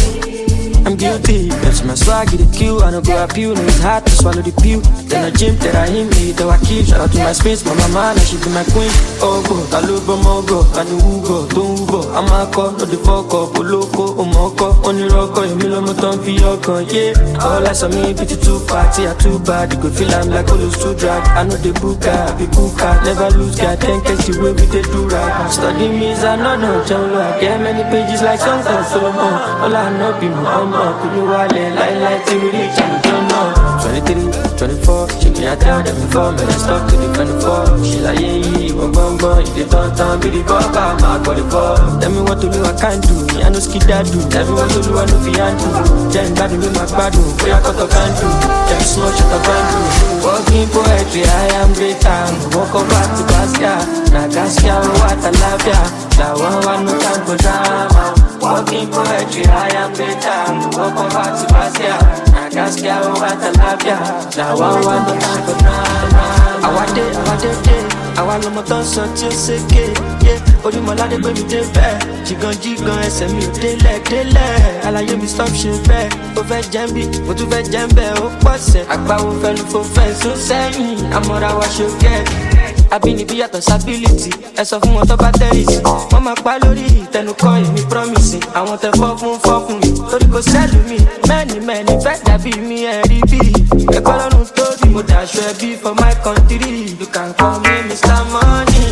I'm guilty, that's my swag, get the kill. I don't go up you, no it's hard to swallow the pill. Then I gym, then I hit me, though I keep. Shout out to my space, my mama, now she be my queen. Oh go, Kalubo Mogo, Kanu Ugo, Don't Ugo. I'm a call, no the fuck up, Oloko, Omoko, Only Rocco, Emilio Moton, Fiocon, yeah. All eyes on me, pity too party, I too bad. You could feel I'm like Olos too drag. I know the booker, be booker, never lose, God, ten case you will be the do right. Study me, I know no, John, I get many pages like songs of Solomon. All I know be my could you wallet, lie, lie, till we reach and we don't know. twenty-three, twenty-four, she me I tell them before, man, I stop to defend the fall. She like, yeah, yeah, one bong bong, if they don't turn, be the bug, I'm out for the ball. Tell me what to do, I can't do, me I know skid that do. Tell me what to do, I know fian do. Jam bad with my bad move, boy I got to can do. Jam small shut up and do. Walking poetry, I am great time. Walk over to Gaskia, now Gaskia, what I love ya. Now one, one, no time for drama. Walking poetry, I am great time. Walk over to Gaskia. Gaskia, what a labia. Now I want the time for now. I want it, I want it, I want to motor so to say, yeah. Odi Molade baby dey bad. Jigan jigan ẹsẹ̀ mi ò délẹ̀ délẹ̀. Àlàyé mi stop ṣe bẹ́ẹ̀. Ó fẹ́ jẹ́ bí, mo tún fẹ́ jẹ́ bẹ́ẹ̀. Ó pọ̀sẹ̀, àgbáwo fẹ́ lu fò fẹ́ sún sẹ́yìn. Àmọ́ra wa ṣó gẹ̀. Abínibí yàtọ̀ sábílìtì. Ẹ sọ fún wọn tó bá tẹ́rìsì. Wọ́n máa pa lórí ìtẹnukọ́ èmi promise. Àwọn tẹ fọ́ fún fọ́ fún mi. Torí kò sẹ́lù mi. Mẹ́ni mẹ́ni fẹ́ dàbí mi ẹ̀rí bí. Ẹ̀kọ́ lọ́run tóbi. Mo dàṣọ ẹbí for my country. You can call me Mister Money.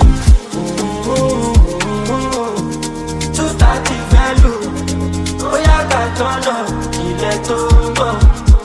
Two thirty value. Oya ká tọ́nà ilẹ̀ tó ń bọ̀.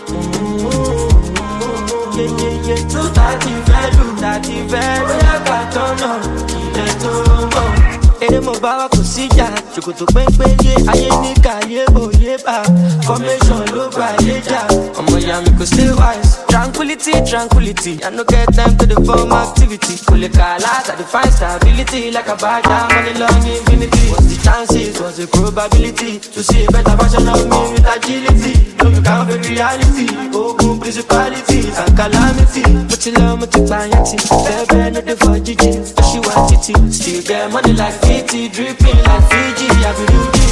Yeyeye two thirty value. Thirty value. Oya ká tọ́nà ilẹ̀ tó ń bọ̀. Ere mo bá wa kò síjà, ṣòkòtò pépé yé, ayé ní kàyé bòye bá. Formation ló bá yé jà, ọmọ ìyá mi kò stay wise. Tranquility, tranquility, I no get time to the form activity. Kò lè kà láti define stability like a bad down money long infinity. What's the chances, what's the probability to see a better version of me with agility? No, you can't fake reality, ogun principalities and calamity. Mo ti lọ, mo ti gbàyàn tí, bẹ́ẹ̀ bẹ́ẹ̀ no dey for jíjí, ó ṣì wá títí. Still get money like fifty, dripping like Fiji, I be Rudy.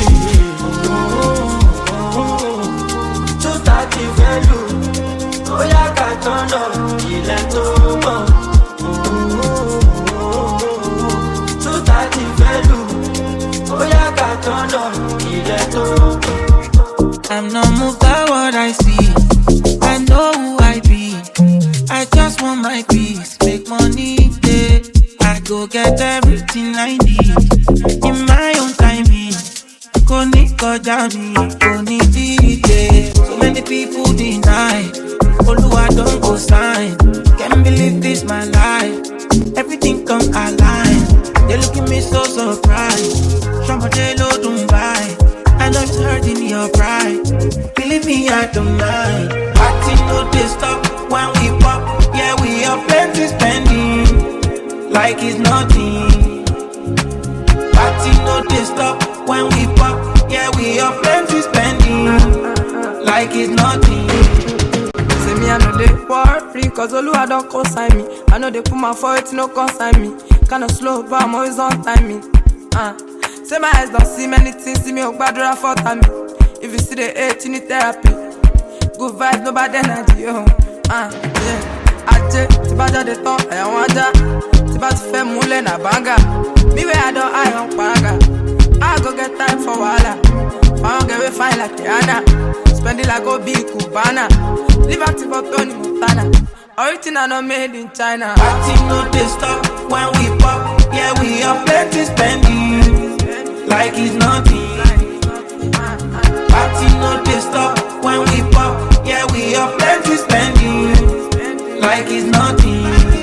Two thirty value. Oya ká tọ́nà ilẹ̀ tó mọ̀. Two thirty value. Oya ká tọ́nà ilẹ̀ tó mọ̀. I'm not moved by what I see. I know who I be. I just want my peace, make money day. I go get everything I need in my own timing. Kò ní kọjá mi, kò ní dídé. So many people deny. Oluwa don't go sign. Can't believe this my life. Everything come align. They look at me so surprised. Somebody low don't buy. I know it's hurting your pride. Believe me, I don't mind. Party no they stop when we pop. Yeah, we are plenty spending like it's nothing. Party no they stop when we pop. Yeah, we are plenty spending like it's nothing. Say me I know they worry, cause Oluwa don't consign me. I know they put my foot, no consign me. Kinda slow, but I'm always on timing. Uh. Say my eyes don't see many things, see me oh bad for time. If you see the hate, you need therapy. Good vibes, no bad energy, oh. Uh, yeah. Aje, tiba jade ton, I want ja. Tiba ti fe mule na banga. Me where I don't, I don't panga. I go get time for wala. I don't get we fine like Tiana. Spend it like go big Cubana. Liberty for Tony Montana. Original not made in China. Party no they stop when we pop. Yeah, we are plenty spending like it's nothing. Party no they stop when we pop. Yeah, we are plenty spending like it's nothing.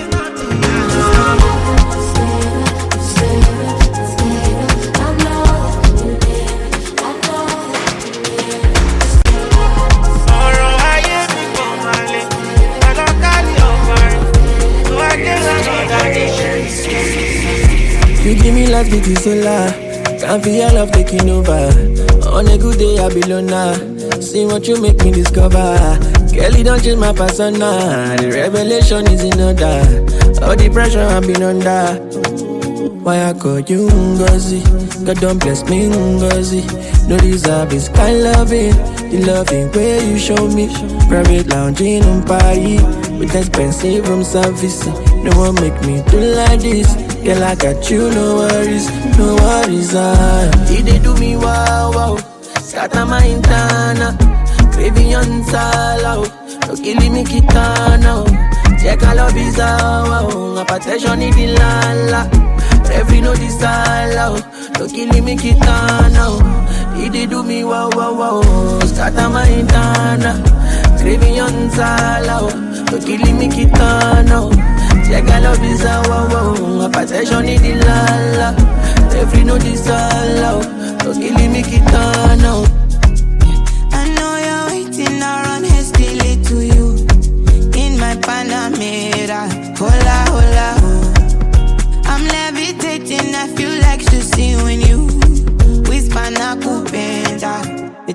You give me life, big solar. Can't feel your love taking over. On a good day, I be loner. See what you make me discover. Kelly don't change my persona. The revelation is in order. All the pressure I've been under. Why I call you Ngozi? God don't bless me Ngozi. No deserve this kind loving. The loving way you show me. Private lounging on Paris with expensive room service. No one make me do like this. Girl, I got you, no worries, no worries. Ah, he they do me wow wow. Scatter my intana, baby on sala. No killing me kitana. Check all of his wow. A protection in the lala. Every no disala. No killing me kitana. He they do me wow wow wow. Scatter my intana, baby on sala. No killing me kitana. Check all of his wow wow. A protection in the lala. Every no disala. No killing me kitana. I know you're waiting around hastily to you in my Panamera. Hola, hola, oh. I'm levitating, I feel like to see when you whisper na kupenda. It's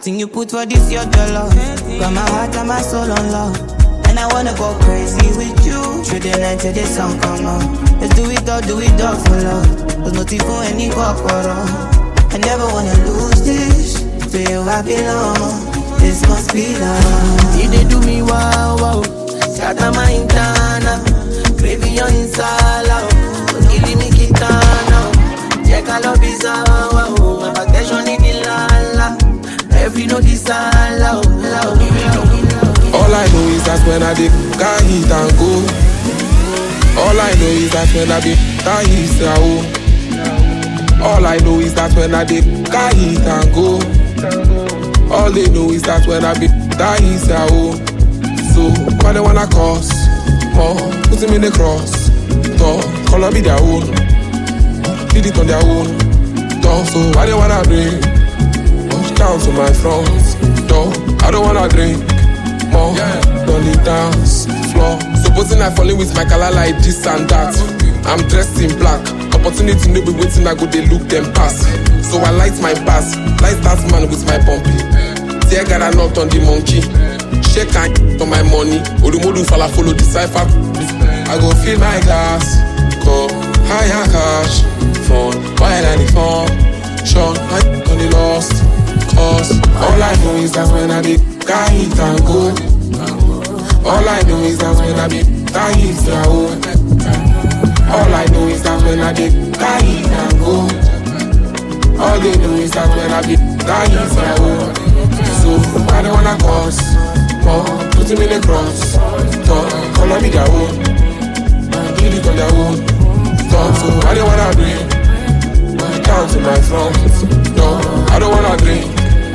Everything you put for this, your dollar. Got my heart and my soul on love. And I wanna go crazy with you. Through the night till the sun come out. Let's do it all, do it all for love. There's nothing for any corporal. I never wanna lose this. To you I belong. This must be love. You they do me wow wow. Scatter my internal. Gravy your inside out. Killing me kitana. Check I love is wow. My protection in the la. Every no desire loud, loud, loud. All I know is that when I did got hit and go. All I know is that when I did got hit and go. All I know is that when I did got hit and go. All they know is that when I did got hit and go. So why they wanna cause more? Put him in the cross. Door, color be their own. Did it on their own. Door, so why they wanna bring down to my front door? I don't wanna drink more, yeah. On the dance floor. Supposing I fall in with my color like this and that. I'm dressed in black. Opportunity no be waiting, I go they look them pass. So I light my pass, light that man with my bumpy. Tear got a knot on the monkey. Shake and on my money. Odumodu fala follow the cipher. I go fill my glass, go higher cash, phone, while I the phone. Sean, I on the lost. Cause all I know is that when I be got hit and go. All I know is that when I be got hit and go. All I know is that when I be got hit and go. All they know is that when I be got hit and go. So I don't wanna cause more. Put him in the cross. Talk, color me their own. Did it on their own. Talk, so I don't wanna bring down to my front. No, I don't wanna drink.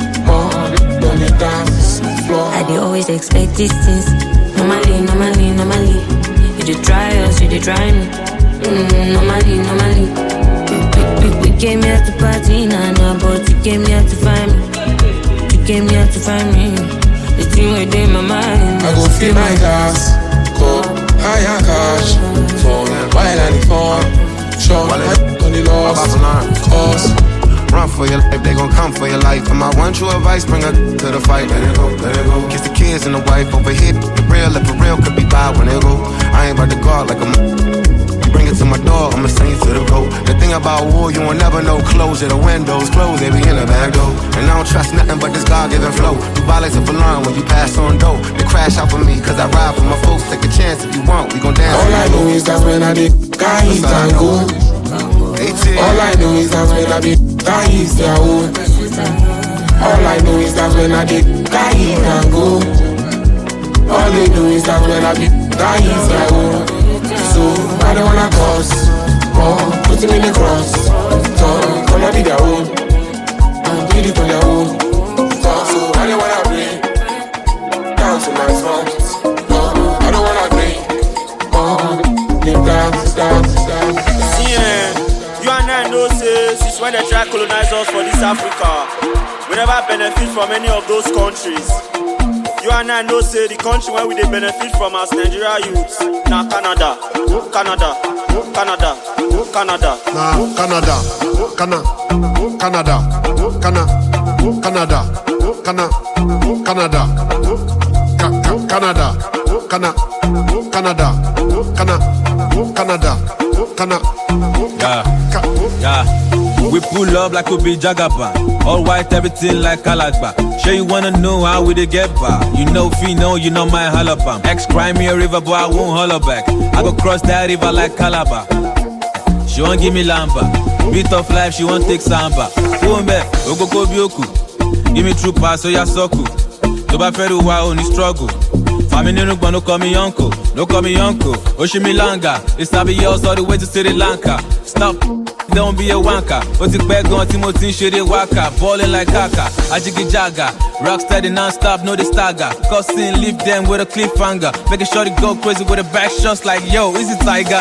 I dey always expect these things. Normally, normally, normally. You dey try us, you dey try me. Mm, normally, normally. We, we, we came here to party, nah, nah, but you came here to find me. You came here to find me. The thing within my mind. I go fill my glass, go higher cash, phone, while I the phone. Show my on the lost, cause run for your life, they gon' come for your life. And my one true advice, bring her to the fight. Let it go, let it go. Kiss the kids and the wife over here. The real, if the real could be bad when they go. I ain't about to guard like a m- bring it to my door, I'ma send you to the goat. The thing about war, you won't never know. Close the windows, close, they be in the back door. And I don't trust nothing but this God-given flow. You buy like a alarm when you pass on dough. They crash out for me, cause I ride for my folks. Take a chance if you want, we gon' dance. All I know is that when I did got hit and go. All I know is that when I be got hit their own. All I know is that when I did got hit and go. All they know is that when I be got hit their own. So I don't wanna cause more. Put him in the cross. Talk, color be their own. And did it on their own. Talk, so I don't wanna bring down to my front. No, I don't wanna bring more. Live dance, dance, dance. You and I know, say, since when they try to colonize us for this Africa, we never benefit from any of those countries. You and I know, say, the country where we they benefit from as Nigeria youths. Now Canada, Canada, Canada, Canada. Nah, Canada, Canada, Canada, Canada, Canada, Canada, Canada, Canada, Canada, Canada, Canada, Canada. Yeah, yeah. We pull up like we be Jagaban. All white, everything like Kalagba. Sure you wanna know how we dey get by. You know Fino, you know my halabam. Ex-crime me a river, boy, I won't holler back. I go cross that river like Calabar. She won't give me lamba. Beat of life, she won't take samba. Kumbe, Ogoko Bioku. Give me true pass, so ya soku. Toba feru wa only struggle. Family no no call me uncle, no call me uncle. Oshimilanga, it's Sabios all the way to Sri Lanka. Stop, don't be a wanker. Oti Begon, Timothy, Shiri Waka. Ballin' like Kaka, Ajiki Jaga. Rock steady non-stop, no the stagger. Cousin, leave them with a cliffhanger. Make a shorty go crazy with a back shots like, yo, is it Tiger?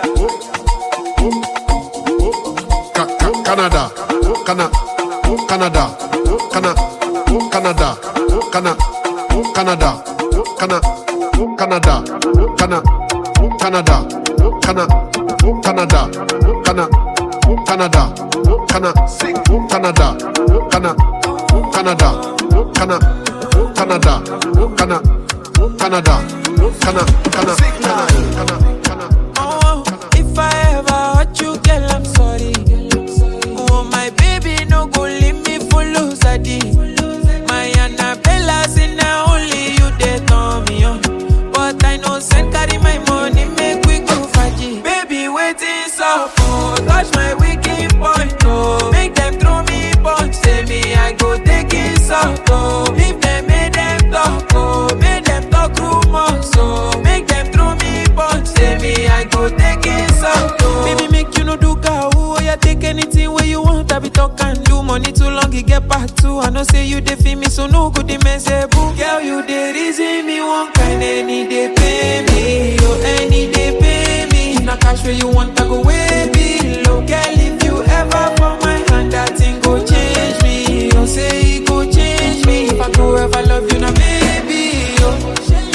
Canada, Canada, Canada, Canada, Canada, Canada, Canada, Canada, Canada, Canada, Canada, Canada, Canada, Canada, Canada, Canada, Canada, Canada, Canada, Canada, Canada, Canada, Canada, Canada, Canada, Canada. Oh, if I ever hurt you, girl, I'm sorry. Oh, my baby, no go leave me for lose a day. My Annabella say now only you they turn me on. But I know send carry my money, make we go faji. Baby, waiting so oh, touch my wicked point, oh. Make them throw me punch, say me I go take it out, oh. If them make them talk, oh, make them talk rumors, oh. Make them throw me punch, say me I go take it out, oh. Baby, make you no do cow, oh, yeah, take anything where you want, I be talk and do. Money too long, you get back too. I know say you dey feel me, so no good, the man say boo. Girl, you dey reason me one kind, any day pay me, oh, any day pay me. Now cash where you want, I go way below. Girl, if you ever for my hand, that thing go change me. You say it go change me. If I go ever love you, now maybe, oh.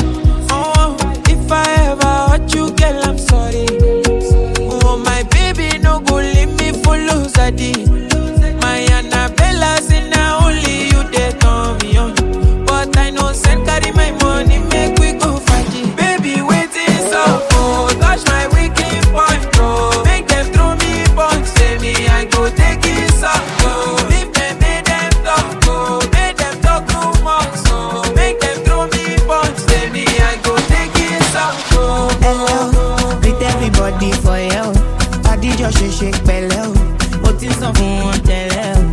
Oh, if I ever hurt you, girl, I'm sorry. Oh, my baby, no go leave me for lose a day. My Annabella say now only you they turn me on. But I know send carry my money, make we go faji. Baby, waiting so oh, touch my wicked point, oh. Make them throw me punch, say me I go take it up, oh. If them make them talk, oh, make them talk rumors, oh. Make them throw me punch, say me I go take it up, oh. Hello, greet everybody for you. Body just shake shake belly. What is up for one tell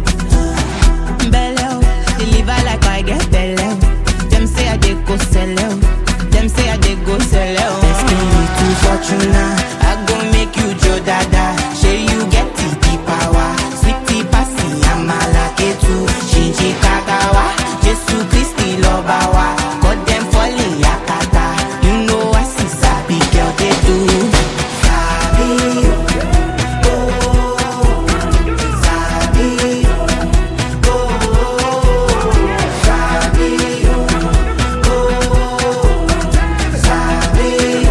belly? Deliver like I get belly. Them say I dey go sell out. Them say I dey go sell out. Destiny to fortuna, I go make you Joe Dada. Say you get the power, sweetie passy, I'm a lucky too. Shinji Kagawa, Jesus Christi Lobawa. Got them falling yakata. You know I see sabi girl they do. Sabi, oh, sabi, oh, sabi, oh, sabi,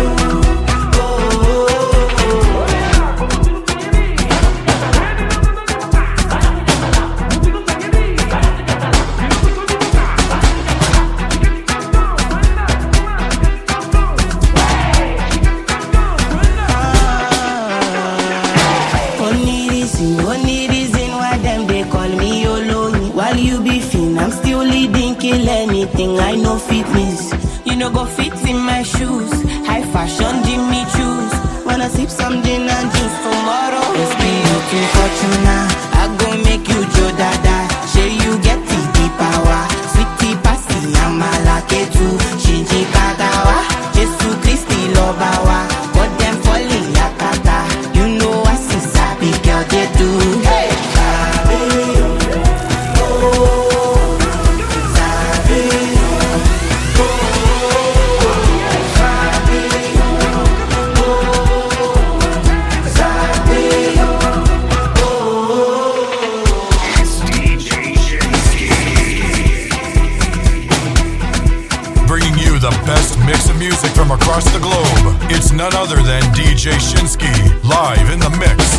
Only reason, only reason why them they call me Oloni. While you be fin, I'm still leading, kill anything. I know fitness, you know go fit in my shoes. High fashion, Jimmy choose. Wanna sip some gin and juice tomorrow? It's me looking fortuna. I go make you Joe Dada. Say you get the deep power, sweetie passy, I'm a lucky too. Shinji Kagawa, Jesus Christi Lobawa. Got them falling yakata. You know I see sabi girl they do. Hey, sabi, oh, sabi, oh, sabi, oh, sabi, oh. Bringing you the best mix of music from across the globe. It's none other than D J Shinsky, live in the mix.